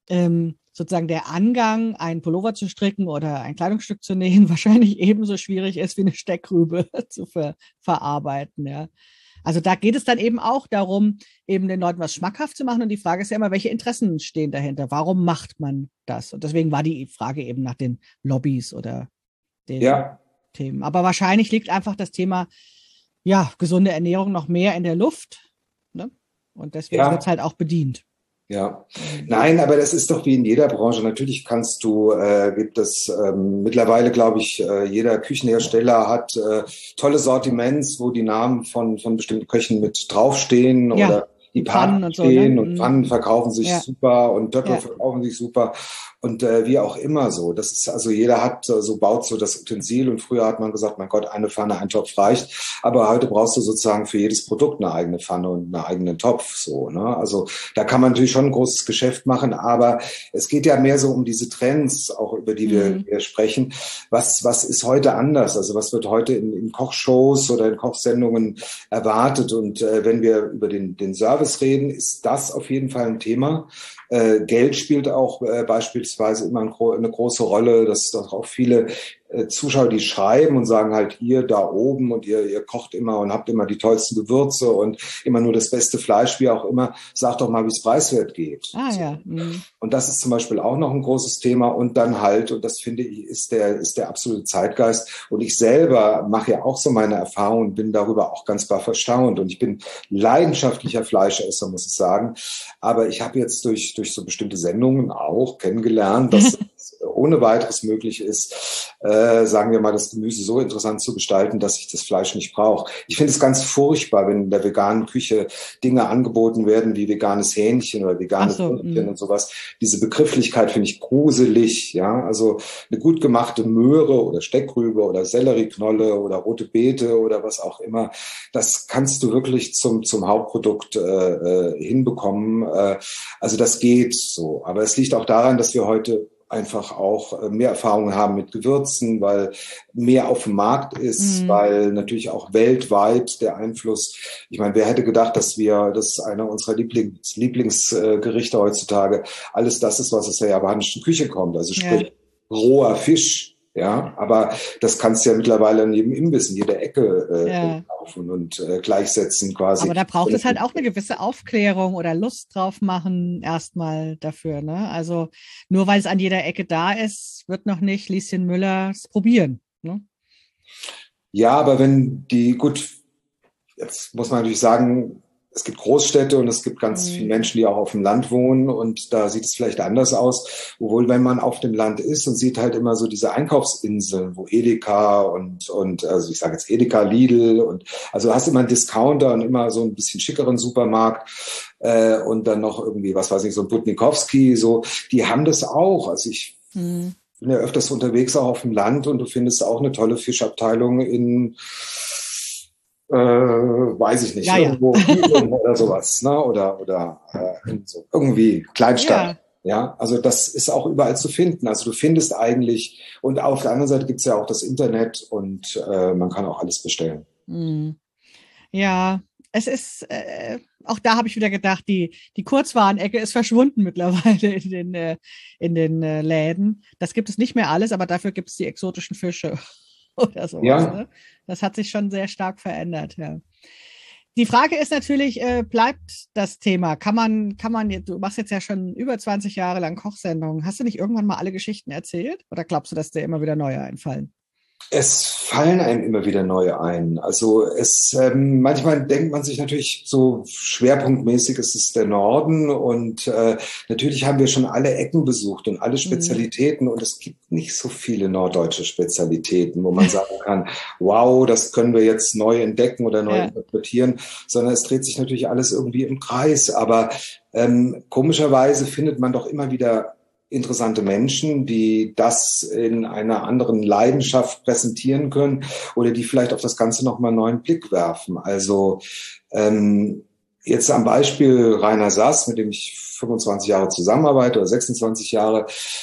sozusagen der Angang, einen Pullover zu stricken oder ein Kleidungsstück zu nähen, wahrscheinlich ebenso schwierig ist, wie eine Steckrübe zu verarbeiten. Ja. Also da geht es dann eben auch darum, eben den Leuten was schmackhaft zu machen. Und die Frage ist ja immer, welche Interessen stehen dahinter? Warum macht man das? Und deswegen war die Frage eben nach den Lobbys oder den Themen. Aber wahrscheinlich liegt einfach das Thema, gesunde Ernährung noch mehr in der Luft. Ne? Und deswegen wird es halt auch bedient. Ja, nein, aber das ist doch wie in jeder Branche. Natürlich gibt es mittlerweile, glaube ich, jeder Küchenhersteller hat tolle Sortiments, wo die Namen von bestimmten Köchen mit draufstehen oder die Paten stehen und Pfannen verkaufen sich super und Töpfe verkaufen sich super und wie auch immer so. Das ist also jeder baut so das Utensil und früher hat man gesagt, mein Gott, eine Pfanne, ein Topf reicht. Aber heute brauchst du sozusagen für jedes Produkt eine eigene Pfanne und einen eigenen Topf. So, ne? Also da kann man natürlich schon ein großes Geschäft machen, aber es geht ja mehr so um diese Trends, auch über die wir sprechen. Was ist heute anders? Also was wird heute in Kochshows oder in Kochsendungen erwartet? Und wenn wir über den Service reden, ist das auf jeden Fall ein Thema. Geld spielt auch beispielsweise immer eine große Rolle, dass auch viele Zuschauer, die schreiben und sagen halt, ihr da oben und ihr kocht immer und habt immer die tollsten Gewürze und immer nur das beste Fleisch, wie auch immer, sagt doch mal, wie es preiswert geht. Und das ist zum Beispiel auch noch ein großes Thema und dann halt, und das finde ich, ist der absolute Zeitgeist. Und ich selber mache ja auch so meine Erfahrungen und bin darüber auch ganz baff erstaunt. Und ich bin leidenschaftlicher Fleischesser, muss ich sagen. Aber ich habe jetzt durch so bestimmte Sendungen auch kennengelernt, dass ohne weiteres möglich ist, sagen wir mal, das Gemüse so interessant zu gestalten, dass ich das Fleisch nicht brauche. Ich finde es ganz furchtbar, wenn in der veganen Küche Dinge angeboten werden wie veganes Hähnchen oder veganes Würstchen und sowas. Diese Begrifflichkeit finde ich gruselig, ja. Also eine gut gemachte Möhre oder Steckrübe oder Sellerieknolle oder rote Beete oder was auch immer, das kannst du wirklich zum Hauptprodukt hinbekommen. Also das geht so. Aber es liegt auch daran, dass wir heute einfach auch mehr Erfahrungen haben mit Gewürzen, weil mehr auf dem Markt ist, weil natürlich auch weltweit der Einfluss, ich meine, wer hätte gedacht, das ist einer unserer Lieblingsgerichte heutzutage, alles das ist, was aus der japanischen Küche kommt, also sprich roher Fisch. Ja, aber das kannst du ja mittlerweile in jedem Imbiss, in jeder Ecke kaufen und gleichsetzen quasi. Aber da braucht es halt auch eine gewisse Aufklärung oder Lust drauf machen erstmal dafür. Ne? Also nur weil es an jeder Ecke da ist, wird noch nicht Lieschen Müller es probieren. Ne? Ja, aber jetzt muss man natürlich sagen, es gibt Großstädte und es gibt ganz viele Menschen, die auch auf dem Land wohnen und da sieht es vielleicht anders aus. Obwohl, wenn man auf dem Land ist und sieht halt immer so diese Einkaufsinseln, wo Edeka und also ich sage jetzt Edeka, Lidl und also du hast immer einen Discounter und immer so ein bisschen schickeren Supermarkt und dann noch irgendwie, was weiß ich, so ein Butnikowski, so, die haben das auch. Also ich bin ja öfters unterwegs auch auf dem Land und du findest auch eine tolle Fischabteilung in weiß ich nicht, irgendwo oder sowas, ne? Oder so irgendwie Kleinstadt. Ja, also das ist auch überall zu finden. Also du findest eigentlich, und auf der anderen Seite gibt's ja auch das Internet und man kann auch alles bestellen. Ja, es ist, auch da habe ich wieder gedacht, die Kurzwarenecke ist verschwunden mittlerweile in den Läden. Das gibt es nicht mehr alles, aber dafür gibt es die exotischen Fische. Oder sowas. Ja. Ne? Das hat sich schon sehr stark verändert, ja. Die Frage ist natürlich, bleibt das Thema? Kann man, du machst jetzt ja schon über 20 Jahre lang Kochsendungen. Hast du nicht irgendwann mal alle Geschichten erzählt? Oder glaubst du, dass dir immer wieder neue einfallen? Es fallen einem immer wieder neue ein. Also manchmal denkt man sich natürlich so schwerpunktmäßig, es ist der Norden und natürlich haben wir schon alle Ecken besucht und alle Spezialitäten und es gibt nicht so viele norddeutsche Spezialitäten, wo man sagen kann, wow, das können wir jetzt neu entdecken oder neu interpretieren, sondern es dreht sich natürlich alles irgendwie im Kreis. Aber komischerweise findet man doch immer wieder interessante Menschen, die das in einer anderen Leidenschaft präsentieren können oder die vielleicht auf das Ganze nochmal einen neuen Blick werfen. Also jetzt am Beispiel Rainer Sass, mit dem ich 25 Jahre zusammenarbeite oder 26 Jahre,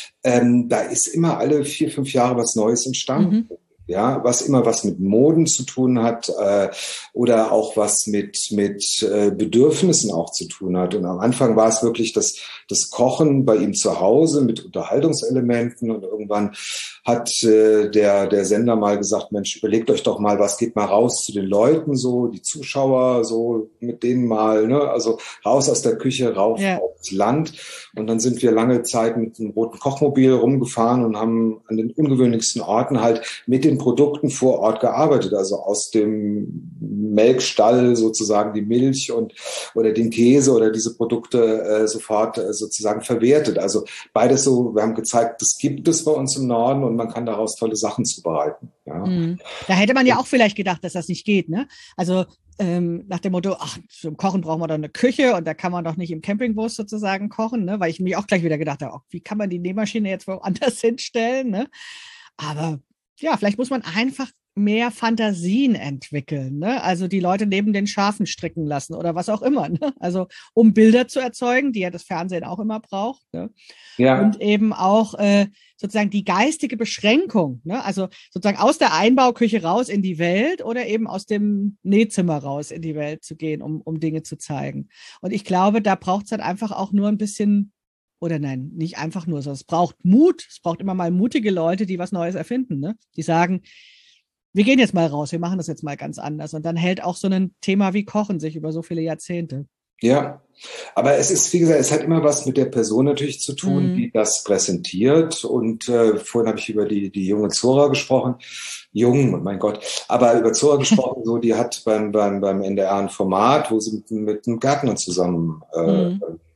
da ist immer alle 4, 5 Jahre was Neues entstanden. Ja, was mit Moden zu tun hat oder auch was mit Bedürfnissen auch zu tun hat. Und am Anfang war es wirklich das Kochen bei ihm zu Hause mit Unterhaltungselementen und irgendwann hat der Sender mal gesagt, Mensch, überlegt euch doch mal, was geht mal raus zu den Leuten, so die Zuschauer, so mit denen mal, ne, also raus aus der Küche, rauf aufs Land. Und dann sind wir lange Zeit mit einem roten Kochmobil rumgefahren und haben an den ungewöhnlichsten Orten halt mit den Produkten vor Ort gearbeitet, also aus dem Melkstall sozusagen die Milch oder den Käse oder diese Produkte sofort sozusagen verwertet. Also beides so, wir haben gezeigt, das gibt es bei uns im Norden und man kann daraus tolle Sachen zubereiten. Ja. Da hätte man ja auch vielleicht gedacht, dass das nicht geht, ne? Also nach dem Motto, ach, zum Kochen braucht man doch eine Küche und da kann man doch nicht im Campingbus sozusagen kochen, ne? Weil ich mir auch gleich wieder gedacht habe, wie kann man die Nähmaschine jetzt woanders hinstellen, ne? Aber ja, vielleicht muss man einfach mehr Fantasien entwickeln, ne? Also die Leute neben den Schafen stricken lassen oder was auch immer, ne? Also um Bilder zu erzeugen, die ja das Fernsehen auch immer braucht, ne? Ja. Und eben auch sozusagen die geistige Beschränkung, ne? Also sozusagen aus der Einbauküche raus in die Welt oder eben aus dem Nähzimmer raus in die Welt zu gehen, um Dinge zu zeigen. Und ich glaube, da braucht es dann einfach auch nur ein bisschen, oder nein, nicht einfach nur, sondern es braucht Mut. Es braucht immer mal mutige Leute, die was Neues erfinden, ne? Die sagen, wir gehen jetzt mal raus, wir machen das jetzt mal ganz anders. Und dann hält auch so ein Thema wie Kochen sich über so viele Jahrzehnte. Ja, aber es ist, wie gesagt, es hat immer was mit der Person natürlich zu tun, die das präsentiert. Und vorhin habe ich über die junge Zora gesprochen. Jung, mein Gott. Aber über Zora gesprochen, so, die hat beim NDR ein Format, wo sie mit einem Gärtner zusammen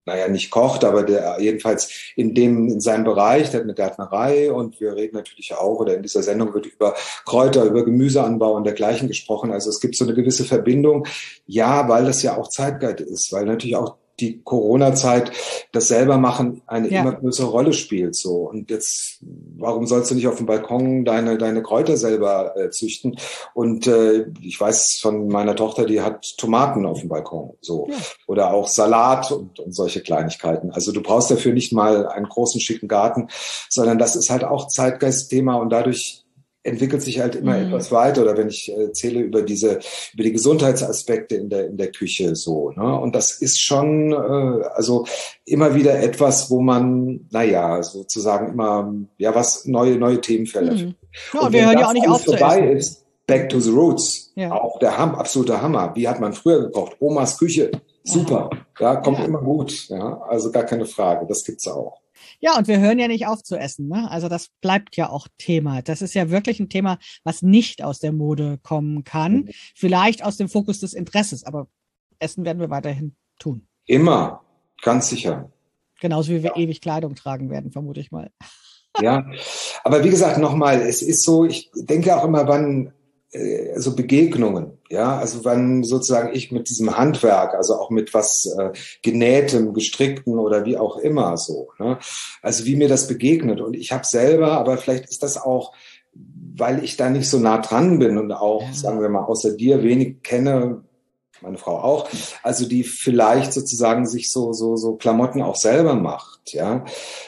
naja, nicht kocht, aber der jedenfalls in seinem Bereich, der hat eine Gärtnerei und wir reden natürlich auch, oder in dieser Sendung wird über Kräuter, über Gemüseanbau und dergleichen gesprochen. Also es gibt so eine gewisse Verbindung. Ja, weil das ja auch Zeitgeist ist, weil natürlich auch die Corona-Zeit, das Selbermachen eine immer größere Rolle spielt, so. Und jetzt, warum sollst du nicht auf dem Balkon deine Kräuter selber züchten? Und ich weiß von meiner Tochter, die hat Tomaten auf dem Balkon, so. Ja. Oder auch Salat und solche Kleinigkeiten. Also du brauchst dafür nicht mal einen großen, schicken Garten, sondern das ist halt auch Zeitgeistthema und dadurch entwickelt sich halt immer etwas weiter. Oder wenn ich erzähle über die Gesundheitsaspekte in der Küche, so, ne? Und das ist schon, also immer wieder etwas, wo man, naja, sozusagen immer, ja, was neue Themenfelder findet. Ja, und wir hören ja auch nicht auf zu vorbei ist, back to the roots. Ja. Auch absoluter Hammer. Wie hat man früher gekocht? Omas Küche. Super. Ja, kommt immer gut. Ja, also gar keine Frage. Das gibt's auch. Ja, und wir hören ja nicht auf zu essen, ne? Also das bleibt ja auch Thema. Das ist ja wirklich ein Thema, was nicht aus der Mode kommen kann. Vielleicht aus dem Fokus des Interesses, aber Essen werden wir weiterhin tun. Immer, ganz sicher. Genauso wie wir ewig Kleidung tragen werden, vermute ich mal. Ja, aber wie gesagt, nochmal, es ist so, ich denke auch immer, wann so Begegnungen, ja, also wann sozusagen ich mit diesem Handwerk, also auch mit was Genähtem, Gestrickten oder wie auch immer so, ne? Also wie mir das begegnet und ich habe selber, aber vielleicht ist das auch, weil ich da nicht so nah dran bin und auch, sagen wir mal, außer dir wenig kenne, meine Frau auch, also die vielleicht sozusagen sich so Klamotten auch selber macht, ja.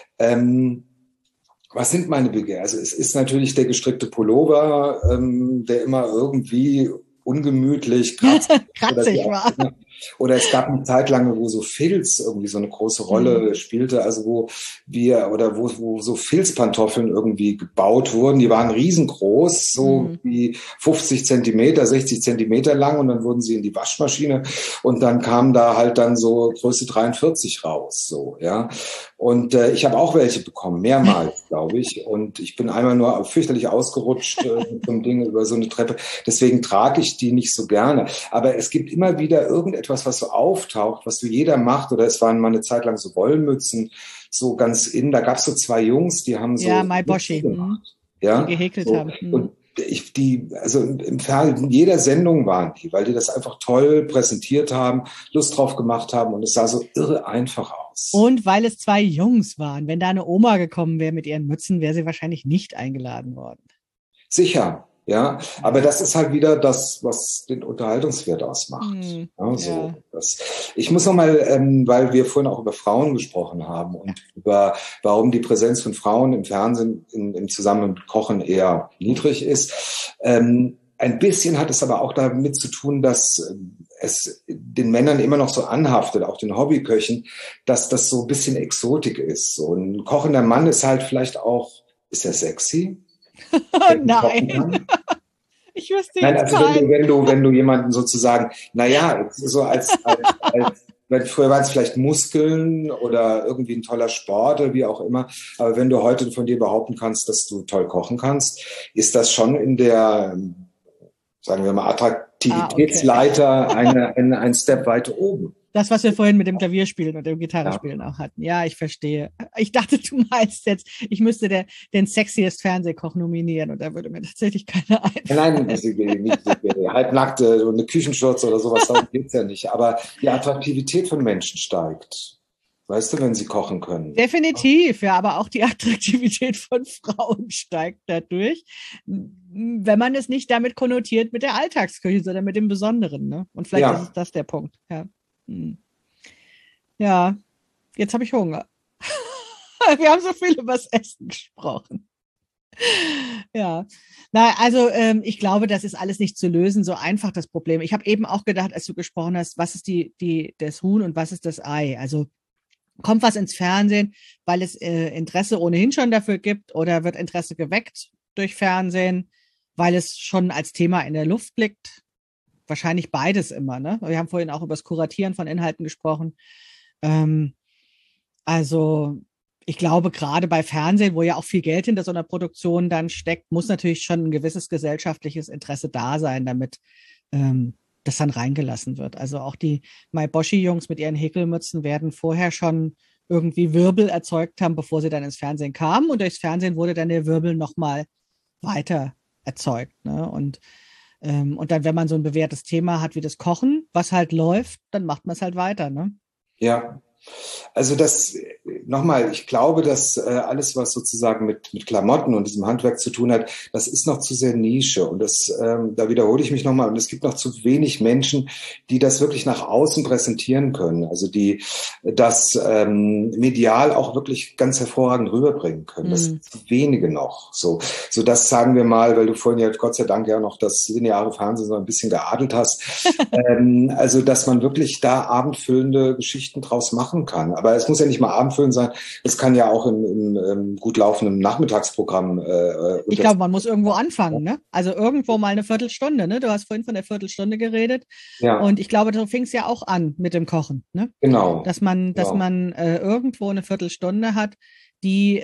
Was sind meine Begehren? Also es ist natürlich der gestrickte Pullover, der immer irgendwie ungemütlich kratzig war. Oder es gab eine Zeit lang, wo so Filz irgendwie so eine große Rolle spielte, also wo so Filzpantoffeln irgendwie gebaut wurden. Die waren riesengroß, so wie 50 Zentimeter, 60 Zentimeter lang und dann wurden sie in die Waschmaschine und dann kam da halt dann so Größe 43 raus, so, ja. Und ich habe auch welche bekommen, mehrmals, glaube ich. Und ich bin einmal nur fürchterlich ausgerutscht mit so einem Ding über so eine Treppe. Deswegen trage ich die nicht so gerne. Aber es gibt immer wieder irgendetwas, was so auftaucht, was so jeder macht. Oder es waren mal eine Zeit lang so Wollmützen, so ganz innen. Da gab es so zwei Jungs, die haben so Maiboshi gemacht, ja, die gehäkelt so. haben. Und also im Fernsehen, in jeder Sendung waren die, weil die das einfach toll präsentiert haben, Lust drauf gemacht haben und es sah so irre einfach aus. Und weil es zwei Jungs waren. Wenn da eine Oma gekommen wäre mit ihren Mützen, wäre sie wahrscheinlich nicht eingeladen worden. Sicher, ja. Aber das ist halt wieder das, was den Unterhaltungswert ausmacht. Ja, so. Ich muss nochmal, weil wir vorhin auch über Frauen gesprochen haben und über, warum die Präsenz von Frauen im Fernsehen im Zusammenhang mit Kochen eher niedrig ist. Ein bisschen hat es aber auch damit zu tun, dass es den Männern immer noch so anhaftet, auch den Hobbyköchen, dass das so ein bisschen Exotik ist. So ein kochender Mann ist halt vielleicht auch, ist er sexy? Nein. Ich wüsste Nein, also wenn du jemanden sozusagen, naja, so als früher waren es vielleicht Muskeln oder irgendwie ein toller Sport oder wie auch immer, aber wenn du heute von dir behaupten kannst, dass du toll kochen kannst, ist das schon in der, sagen wir mal, Attraktivitätsleiter ein Step weiter oben. Das, was wir vorhin mit dem Klavierspielen und dem Gitarrespielen auch hatten. Ja, ich verstehe. Ich dachte, du meinst jetzt, ich müsste den sexiest Fernsehkoch nominieren und da würde mir tatsächlich keiner einfallen. Nein, nicht halbnackte und eine Küchenschürze oder sowas, darum geht's ja nicht. Aber die Attraktivität von Menschen steigt. Weißt du, wenn sie kochen können. Definitiv, ja, aber auch die Attraktivität von Frauen steigt dadurch, wenn man es nicht damit konnotiert mit der Alltagsküche, sondern mit dem Besonderen, ne? Und vielleicht ist das der Punkt, ja. Ja, jetzt habe ich Hunger. Wir haben so viel über das Essen gesprochen. Ja, also ich glaube, das ist alles nicht zu lösen, so einfach das Problem. Ich habe eben auch gedacht, als du gesprochen hast, was ist das Huhn und was ist das Ei? Also kommt was ins Fernsehen, weil es Interesse ohnehin schon dafür gibt oder wird Interesse geweckt durch Fernsehen, weil es schon als Thema in der Luft liegt? Wahrscheinlich beides immer, ne? Wir haben vorhin auch über das Kuratieren von Inhalten gesprochen. Also ich glaube, gerade bei Fernsehen, wo ja auch viel Geld hinter so einer Produktion dann steckt, muss natürlich schon ein gewisses gesellschaftliches Interesse da sein, damit das dann reingelassen wird. Also auch die Maiboshi-Jungs mit ihren Häkelmützen werden vorher schon irgendwie Wirbel erzeugt haben, bevor sie dann ins Fernsehen kamen. Und durchs Fernsehen wurde dann der Wirbel nochmal weiter erzeugt. Ne? Und dann, wenn man so ein bewährtes Thema hat wie das Kochen, was halt läuft, dann macht man es halt weiter. Ne? Ja. Also nochmal, ich glaube, dass alles, was sozusagen mit Klamotten und diesem Handwerk zu tun hat, das ist noch zu sehr Nische. Und da wiederhole ich mich nochmal, und es gibt noch zu wenig Menschen, die das wirklich nach außen präsentieren können. Also die das medial auch wirklich ganz hervorragend rüberbringen können. Das sind zu wenige noch. So das sagen wir mal, weil du vorhin ja Gott sei Dank ja noch das lineare Fernsehen so ein bisschen geadelt hast. Also, dass man wirklich da abendfüllende Geschichten draus machen kann. Aber es muss ja nicht mal abendfüllend sein. Es kann ja auch im gut laufenden Nachmittagsprogramm. Ich glaube, man muss irgendwo anfangen, ne? Also irgendwo mal eine Viertelstunde, ne? Du hast vorhin von der Viertelstunde geredet. Ja. Und ich glaube, du fingst ja auch an mit dem Kochen, ne? Genau. Dass man irgendwo eine Viertelstunde hat, die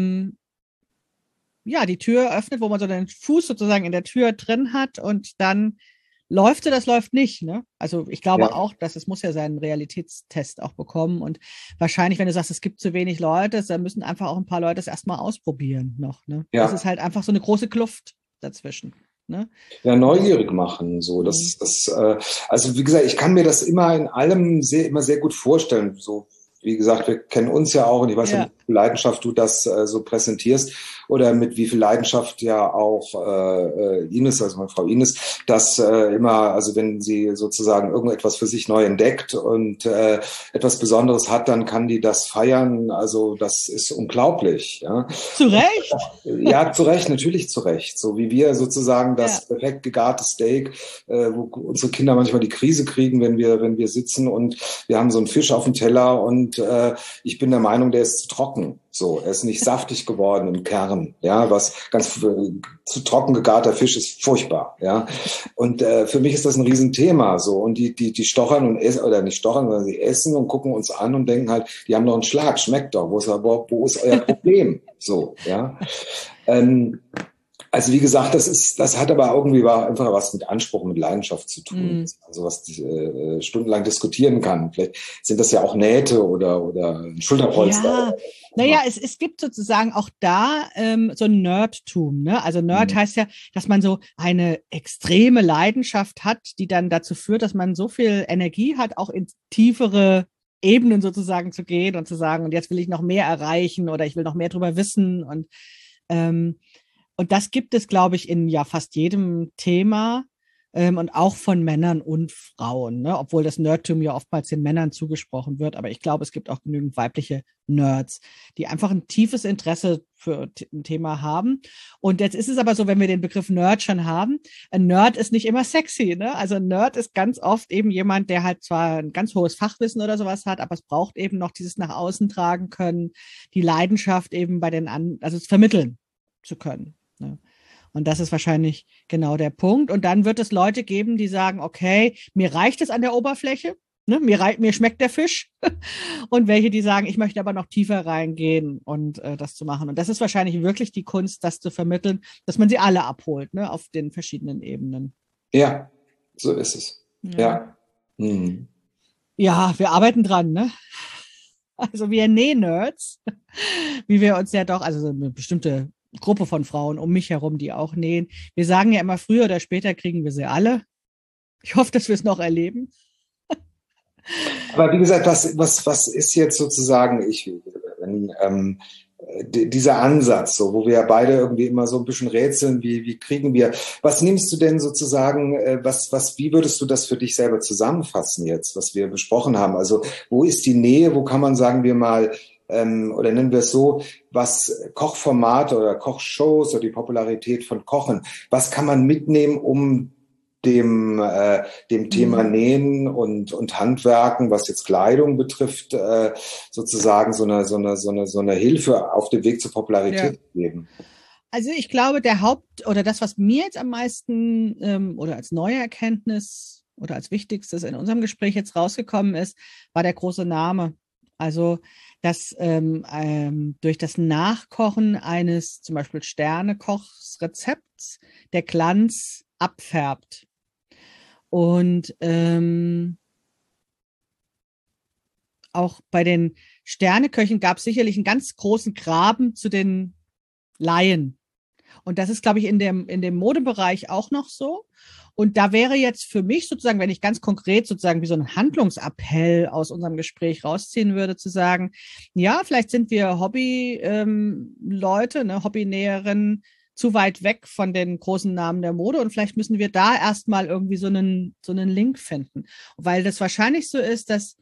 die Tür öffnet, wo man so den Fuß sozusagen in der Tür drin hat und dann läuft das läuft nicht, ne? Also ich glaube auch, dass es muss ja seinen Realitätstest auch bekommen und wahrscheinlich, wenn du sagst, es gibt zu wenig Leute, dann müssen einfach auch ein paar Leute es erstmal ausprobieren noch, ne? Ja. Das ist halt einfach so eine große Kluft dazwischen. Ne? Ja, neugierig machen, so. Also wie gesagt, ich kann mir das immer in allem immer sehr gut vorstellen, so. Wie gesagt, wir kennen uns ja auch und ich weiß ja, mit wie viel Leidenschaft du das so präsentierst oder mit wie viel Leidenschaft ja auch Ines, also meine Frau Ines, das immer, also wenn sie sozusagen irgendetwas für sich neu entdeckt und etwas Besonderes hat, dann kann die das feiern. Also das ist unglaublich. Ja. Zu Recht? Ja, zu Recht, natürlich zu Recht. So wie wir sozusagen das perfekt gegarte Steak, wo unsere Kinder manchmal die Krise kriegen, wenn wir sitzen und wir haben so einen Fisch auf dem Teller und ich bin der Meinung, der ist zu trocken. So, er ist nicht saftig geworden im Kern, ja, was ganz zu trocken gegarter Fisch ist furchtbar, ja. Und für mich ist das ein Riesenthema, so. Und die stochern und essen, oder nicht stochern, sondern sie essen und gucken uns an und denken halt, die haben doch einen Schlag, schmeckt doch, wo ist euer Problem? So, ja. Also wie gesagt, das hat aber irgendwie einfach was mit Anspruch, mit Leidenschaft zu tun. Also was stundenlang diskutieren kann. Vielleicht sind das ja auch Nähte oder ein Schulterpolster. Ja. Naja, es gibt sozusagen auch da so ein Nerdtum. Ne? Also Nerd heißt ja, dass man so eine extreme Leidenschaft hat, die dann dazu führt, dass man so viel Energie hat, auch in tiefere Ebenen sozusagen zu gehen und zu sagen, und jetzt will ich noch mehr erreichen oder ich will noch mehr drüber wissen. Und das gibt es, glaube ich, in ja fast jedem Thema und auch von Männern und Frauen, ne? Obwohl das Nerdtum ja oftmals den Männern zugesprochen wird. Aber ich glaube, es gibt auch genügend weibliche Nerds, die einfach ein tiefes Interesse für ein Thema haben. Und jetzt ist es aber so, wenn wir den Begriff Nerd schon haben, ein Nerd ist nicht immer sexy, ne? Also ein Nerd ist ganz oft eben jemand, der halt zwar ein ganz hohes Fachwissen oder sowas hat, aber es braucht eben noch dieses nach außen tragen können, die Leidenschaft eben also es vermitteln zu können. Ne? Und das ist wahrscheinlich genau der Punkt. Und dann wird es Leute geben, die sagen, okay, mir reicht es an der Oberfläche, ne? Mir schmeckt der Fisch. Und welche, die sagen, ich möchte aber noch tiefer reingehen und das zu machen. Und das ist wahrscheinlich wirklich die Kunst, das zu vermitteln, dass man sie alle abholt, ne? Auf den verschiedenen Ebenen. Ja, so ist es. Ja. Ja, wir arbeiten dran, ne? Also wir Näh-Nerds, wie wir uns ja doch, also so eine bestimmte Gruppe von Frauen um mich herum, die auch nähen. Wir sagen ja immer, früher oder später kriegen wir sie alle. Ich hoffe, dass wir es noch erleben. Aber wie gesagt, was ist jetzt sozusagen, dieser Ansatz, so, wo wir ja beide irgendwie immer so ein bisschen rätseln, wie kriegen wir, was nimmst du denn sozusagen, wie würdest du das für dich selber zusammenfassen jetzt, was wir besprochen haben? Also, wo ist die Nähe, wo kann man, sagen wir mal, oder nennen wir es so, was Kochformate oder Kochshows oder die Popularität von Kochen, was kann man mitnehmen, um dem Thema Nähen und Handwerken, was jetzt Kleidung betrifft, sozusagen so eine Hilfe auf dem Weg zur Popularität geben? Also ich glaube, das, was mir jetzt am meisten oder als neue Erkenntnis oder als Wichtigstes in unserem Gespräch jetzt rausgekommen ist, war der große Name. Also, dass durch das Nachkochen eines zum Beispiel Sternekochsrezepts der Glanz abfärbt. Und auch bei den Sterneköchen gab es sicherlich einen ganz großen Graben zu den Laien. Und das ist, glaube ich, in dem Modebereich auch noch so. Und da wäre jetzt für mich sozusagen, wenn ich ganz konkret sozusagen wie so einen Handlungsappell aus unserem Gespräch rausziehen würde, zu sagen, ja, vielleicht sind wir Hobby-Leute, Hobbynäherinnen, zu weit weg von den großen Namen der Mode und vielleicht müssen wir da erstmal irgendwie so einen Link finden. Weil das wahrscheinlich so ist, dass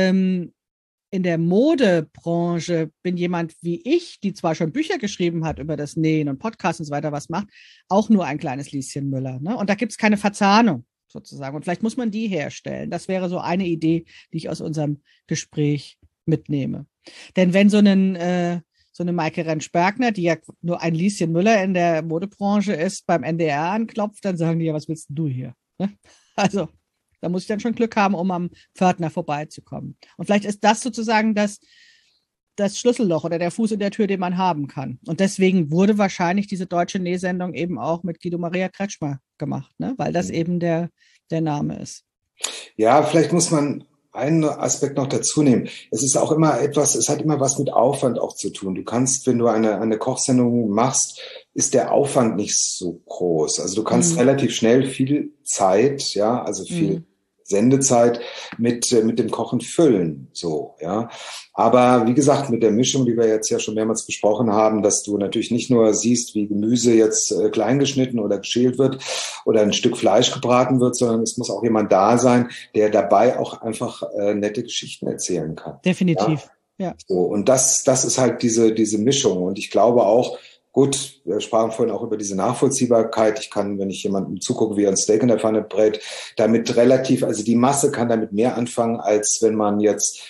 in der Modebranche bin jemand wie ich, die zwar schon Bücher geschrieben hat über das Nähen und Podcasts und so weiter, was macht, auch nur ein kleines Lieschen Müller. Ne? Und da gibt es keine Verzahnung sozusagen. Und vielleicht muss man die herstellen. Das wäre so eine Idee, die ich aus unserem Gespräch mitnehme. Denn wenn so eine Maike Rentsch-Bergner, die ja nur ein Lieschen Müller in der Modebranche ist, beim NDR anklopft, dann sagen die ja, was willst denn du hier? Ne? Also da muss ich dann schon Glück haben, um am Pförtner vorbeizukommen. Und vielleicht ist das sozusagen das Schlüsselloch oder der Fuß in der Tür, den man haben kann. Und deswegen wurde wahrscheinlich diese deutsche Nähsendung eben auch mit Guido Maria Kretschmer gemacht, ne? Weil das eben der Name ist. Ja, vielleicht muss man einen Aspekt noch dazu nehmen. Es ist auch immer es hat immer was mit Aufwand auch zu tun. Du kannst, wenn du eine Kochsendung machst, ist der Aufwand nicht so groß. Also du kannst relativ schnell viel Zeit, ja, also viel Sendezeit mit dem Kochen füllen, so, ja. Aber wie gesagt, mit der Mischung, die wir jetzt ja schon mehrmals besprochen haben, dass du natürlich nicht nur siehst, wie Gemüse jetzt klein geschnitten oder geschält wird oder ein Stück Fleisch gebraten wird, sondern es muss auch jemand da sein, der dabei auch einfach nette Geschichten erzählen kann. Definitiv, ja. So, und das ist halt diese Mischung. Und ich glaube auch, gut, wir sprachen vorhin auch über diese Nachvollziehbarkeit. Ich kann, wenn ich jemandem zugucke, wie er ein Steak in der Pfanne brät, damit also die Masse kann damit mehr anfangen, als wenn man jetzt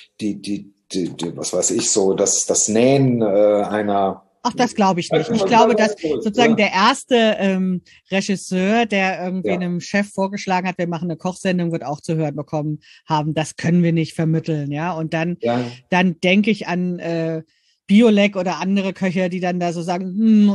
was weiß ich so, das Nähen einer. Ach, das glaube ich nicht. Ich glaube, dass sozusagen der erste Regisseur, der irgendwie einem Chef vorgeschlagen hat, wir machen eine Kochsendung, wird auch zu hören bekommen haben, das können wir nicht vermitteln, ja. Und dann denke ich an Biolek oder andere Köche, die dann da so sagen,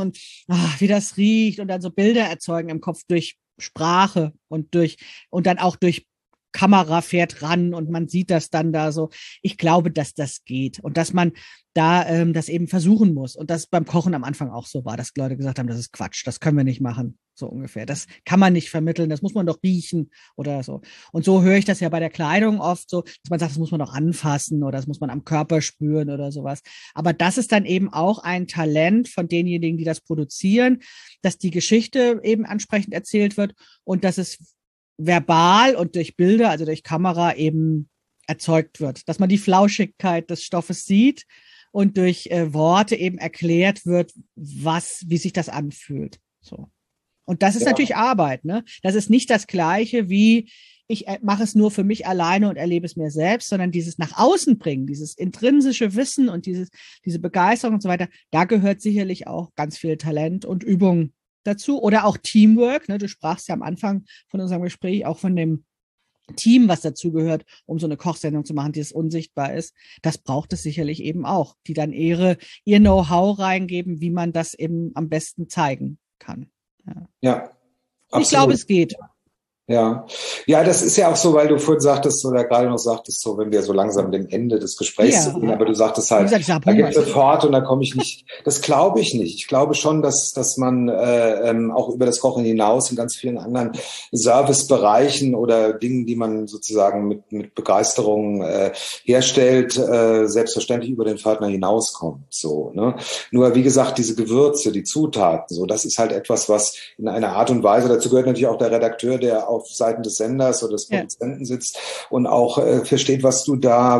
wie das riecht und dann so Bilder erzeugen im Kopf durch Sprache und dann auch durch Kamera fährt ran und man sieht das dann da so. Ich glaube, dass das geht und dass man da das eben versuchen muss und das beim Kochen am Anfang auch so war, dass Leute gesagt haben, das ist Quatsch, das können wir nicht machen, so ungefähr. Das kann man nicht vermitteln, das muss man doch riechen oder so. Und so höre ich das ja bei der Kleidung oft so, dass man sagt, das muss man doch anfassen oder das muss man am Körper spüren oder sowas. Aber das ist dann eben auch ein Talent von denjenigen, die das produzieren, dass die Geschichte eben ansprechend erzählt wird und dass es verbal und durch Bilder, also durch Kamera eben erzeugt wird, dass man die Flauschigkeit des Stoffes sieht und durch Worte eben erklärt wird, wie sich das anfühlt. So. Und das ist natürlich Arbeit, ne? Das ist nicht das Gleiche wie ich mache es nur für mich alleine und erlebe es mir selbst, sondern dieses nach außen bringen, dieses intrinsische Wissen und diese Begeisterung und so weiter, da gehört sicherlich auch ganz viel Talent und Übung dazu oder auch Teamwork. Ne? Du sprachst ja am Anfang von unserem Gespräch auch von dem Team, was dazu gehört, um so eine Kochsendung zu machen, die es unsichtbar ist. Das braucht es sicherlich eben auch, die dann ihr Know-how reingeben, wie man das eben am besten zeigen kann. Ja, absolut. Ich glaube, es geht. Ja, das ist ja auch so, weil du vorhin sagtest oder gerade noch sagtest, so wenn wir so langsam dem Ende des Gesprächs sind, aber du sagtest halt, da gibt es sofort und da komme ich nicht. Das glaube ich nicht. Ich glaube schon, dass man auch über das Kochen hinaus in ganz vielen anderen Servicebereichen oder Dingen, die man sozusagen mit Begeisterung herstellt, selbstverständlich über den Pförtner hinauskommt. So, ne? Nur wie gesagt, diese Gewürze, die Zutaten, so das ist halt etwas, was in einer Art und Weise, dazu gehört natürlich auch der Redakteur, der auf Seiten des Senders oder des Produzenten sitzt und auch versteht, was du da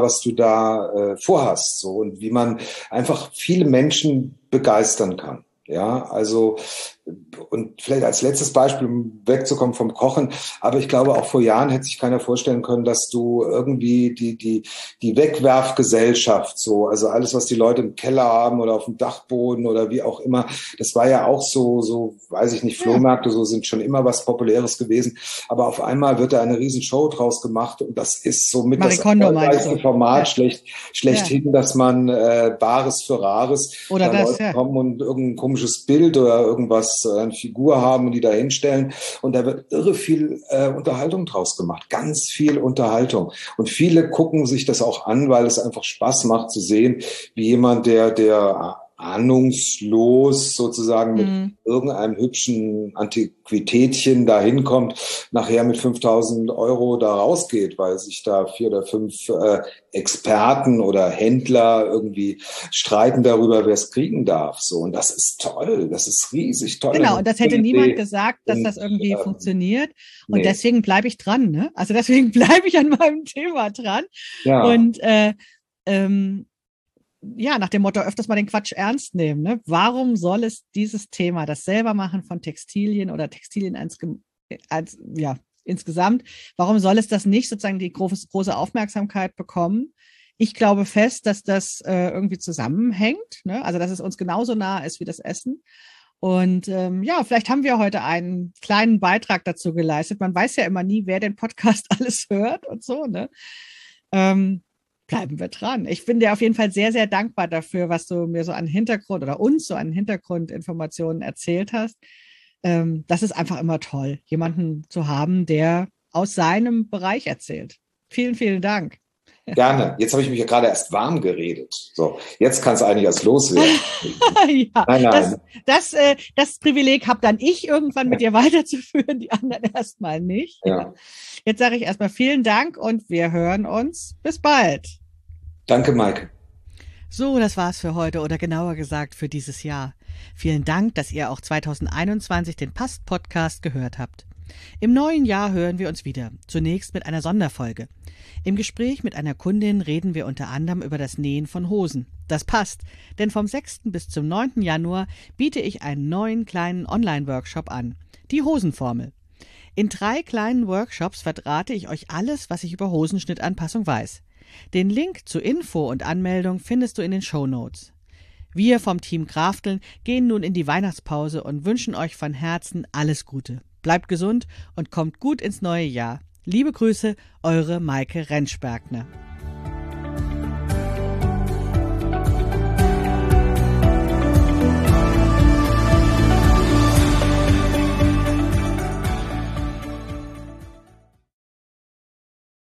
vorhast, so und wie man einfach viele Menschen begeistern kann. Ja, also und vielleicht als letztes Beispiel, um wegzukommen vom Kochen, aber ich glaube, auch vor Jahren hätte sich keiner vorstellen können, dass du irgendwie die Wegwerfgesellschaft, so, also alles, was die Leute im Keller haben oder auf dem Dachboden oder wie auch immer, das war ja auch so, weiß ich nicht, Flohmärkte, so sind schon immer was Populäres gewesen, aber auf einmal wird da eine riesen Show draus gemacht und das ist somit das erfolgreichste Format schlechthin, dass man Bares für Rares, oder da das, Leute kommen und irgendein komisches Bild oder irgendwas was, eine Figur haben und die da hinstellen. Und da wird irre viel Unterhaltung draus gemacht. Ganz viel Unterhaltung. Und viele gucken sich das auch an, weil es einfach Spaß macht zu sehen, wie jemand, der ahnungslos sozusagen mit irgendeinem hübschen Antiquitätchen da hinkommt, nachher mit 5.000 Euro da rausgeht, weil sich da 4 oder 5 Experten oder Händler irgendwie streiten darüber, wer es kriegen darf. So, und das ist toll, das ist riesig toll. Genau, und das hätte niemand gesagt, dass das irgendwie funktioniert. Und deswegen bleibe ich dran, ne? Also deswegen bleibe ich an meinem Thema dran. Ja. Und ja, nach dem Motto, öfters mal den Quatsch ernst nehmen. Ne? Warum soll es dieses Thema, das Selbermachen von Textilien oder Textilien insgesamt, warum soll es das nicht sozusagen die große Aufmerksamkeit bekommen? Ich glaube fest, dass das irgendwie zusammenhängt, ne? Also dass es uns genauso nah ist wie das Essen. Und ja, vielleicht haben wir heute einen kleinen Beitrag dazu geleistet. Man weiß ja immer nie, wer den Podcast alles hört und so, ne? Bleiben wir dran. Ich bin dir auf jeden Fall sehr, sehr dankbar dafür, was du mir so an Hintergrund oder uns so an Hintergrundinformationen erzählt hast. Das ist einfach immer toll, jemanden zu haben, der aus seinem Bereich erzählt. Vielen, vielen Dank. Gerne. Jetzt habe ich mich ja gerade erst warm geredet. So, jetzt kann es eigentlich erst loswerden. Ja, nein. Das Privileg habe dann ich irgendwann mit dir weiterzuführen, die anderen erstmal nicht. Ja. Jetzt sage ich erstmal vielen Dank und wir hören uns. Bis bald. Danke, Maike. So, das war's für heute oder genauer gesagt für dieses Jahr. Vielen Dank, dass ihr auch 2021 den Past-Podcast gehört habt. Im neuen Jahr hören wir uns wieder, zunächst mit einer Sonderfolge. Im Gespräch mit einer Kundin reden wir unter anderem über das Nähen von Hosen. Das passt, denn vom 6. bis zum 9. Januar biete ich einen neuen kleinen Online-Workshop an, die Hosenformel. In 3 kleinen Workshops verrate ich euch alles, was ich über Hosenschnittanpassung weiß. Den Link zur Info und Anmeldung findest du in den Shownotes. Wir vom Team Krafteln gehen nun in die Weihnachtspause und wünschen euch von Herzen alles Gute. Bleibt gesund und kommt gut ins neue Jahr. Liebe Grüße, eure Maike Rentschbergner.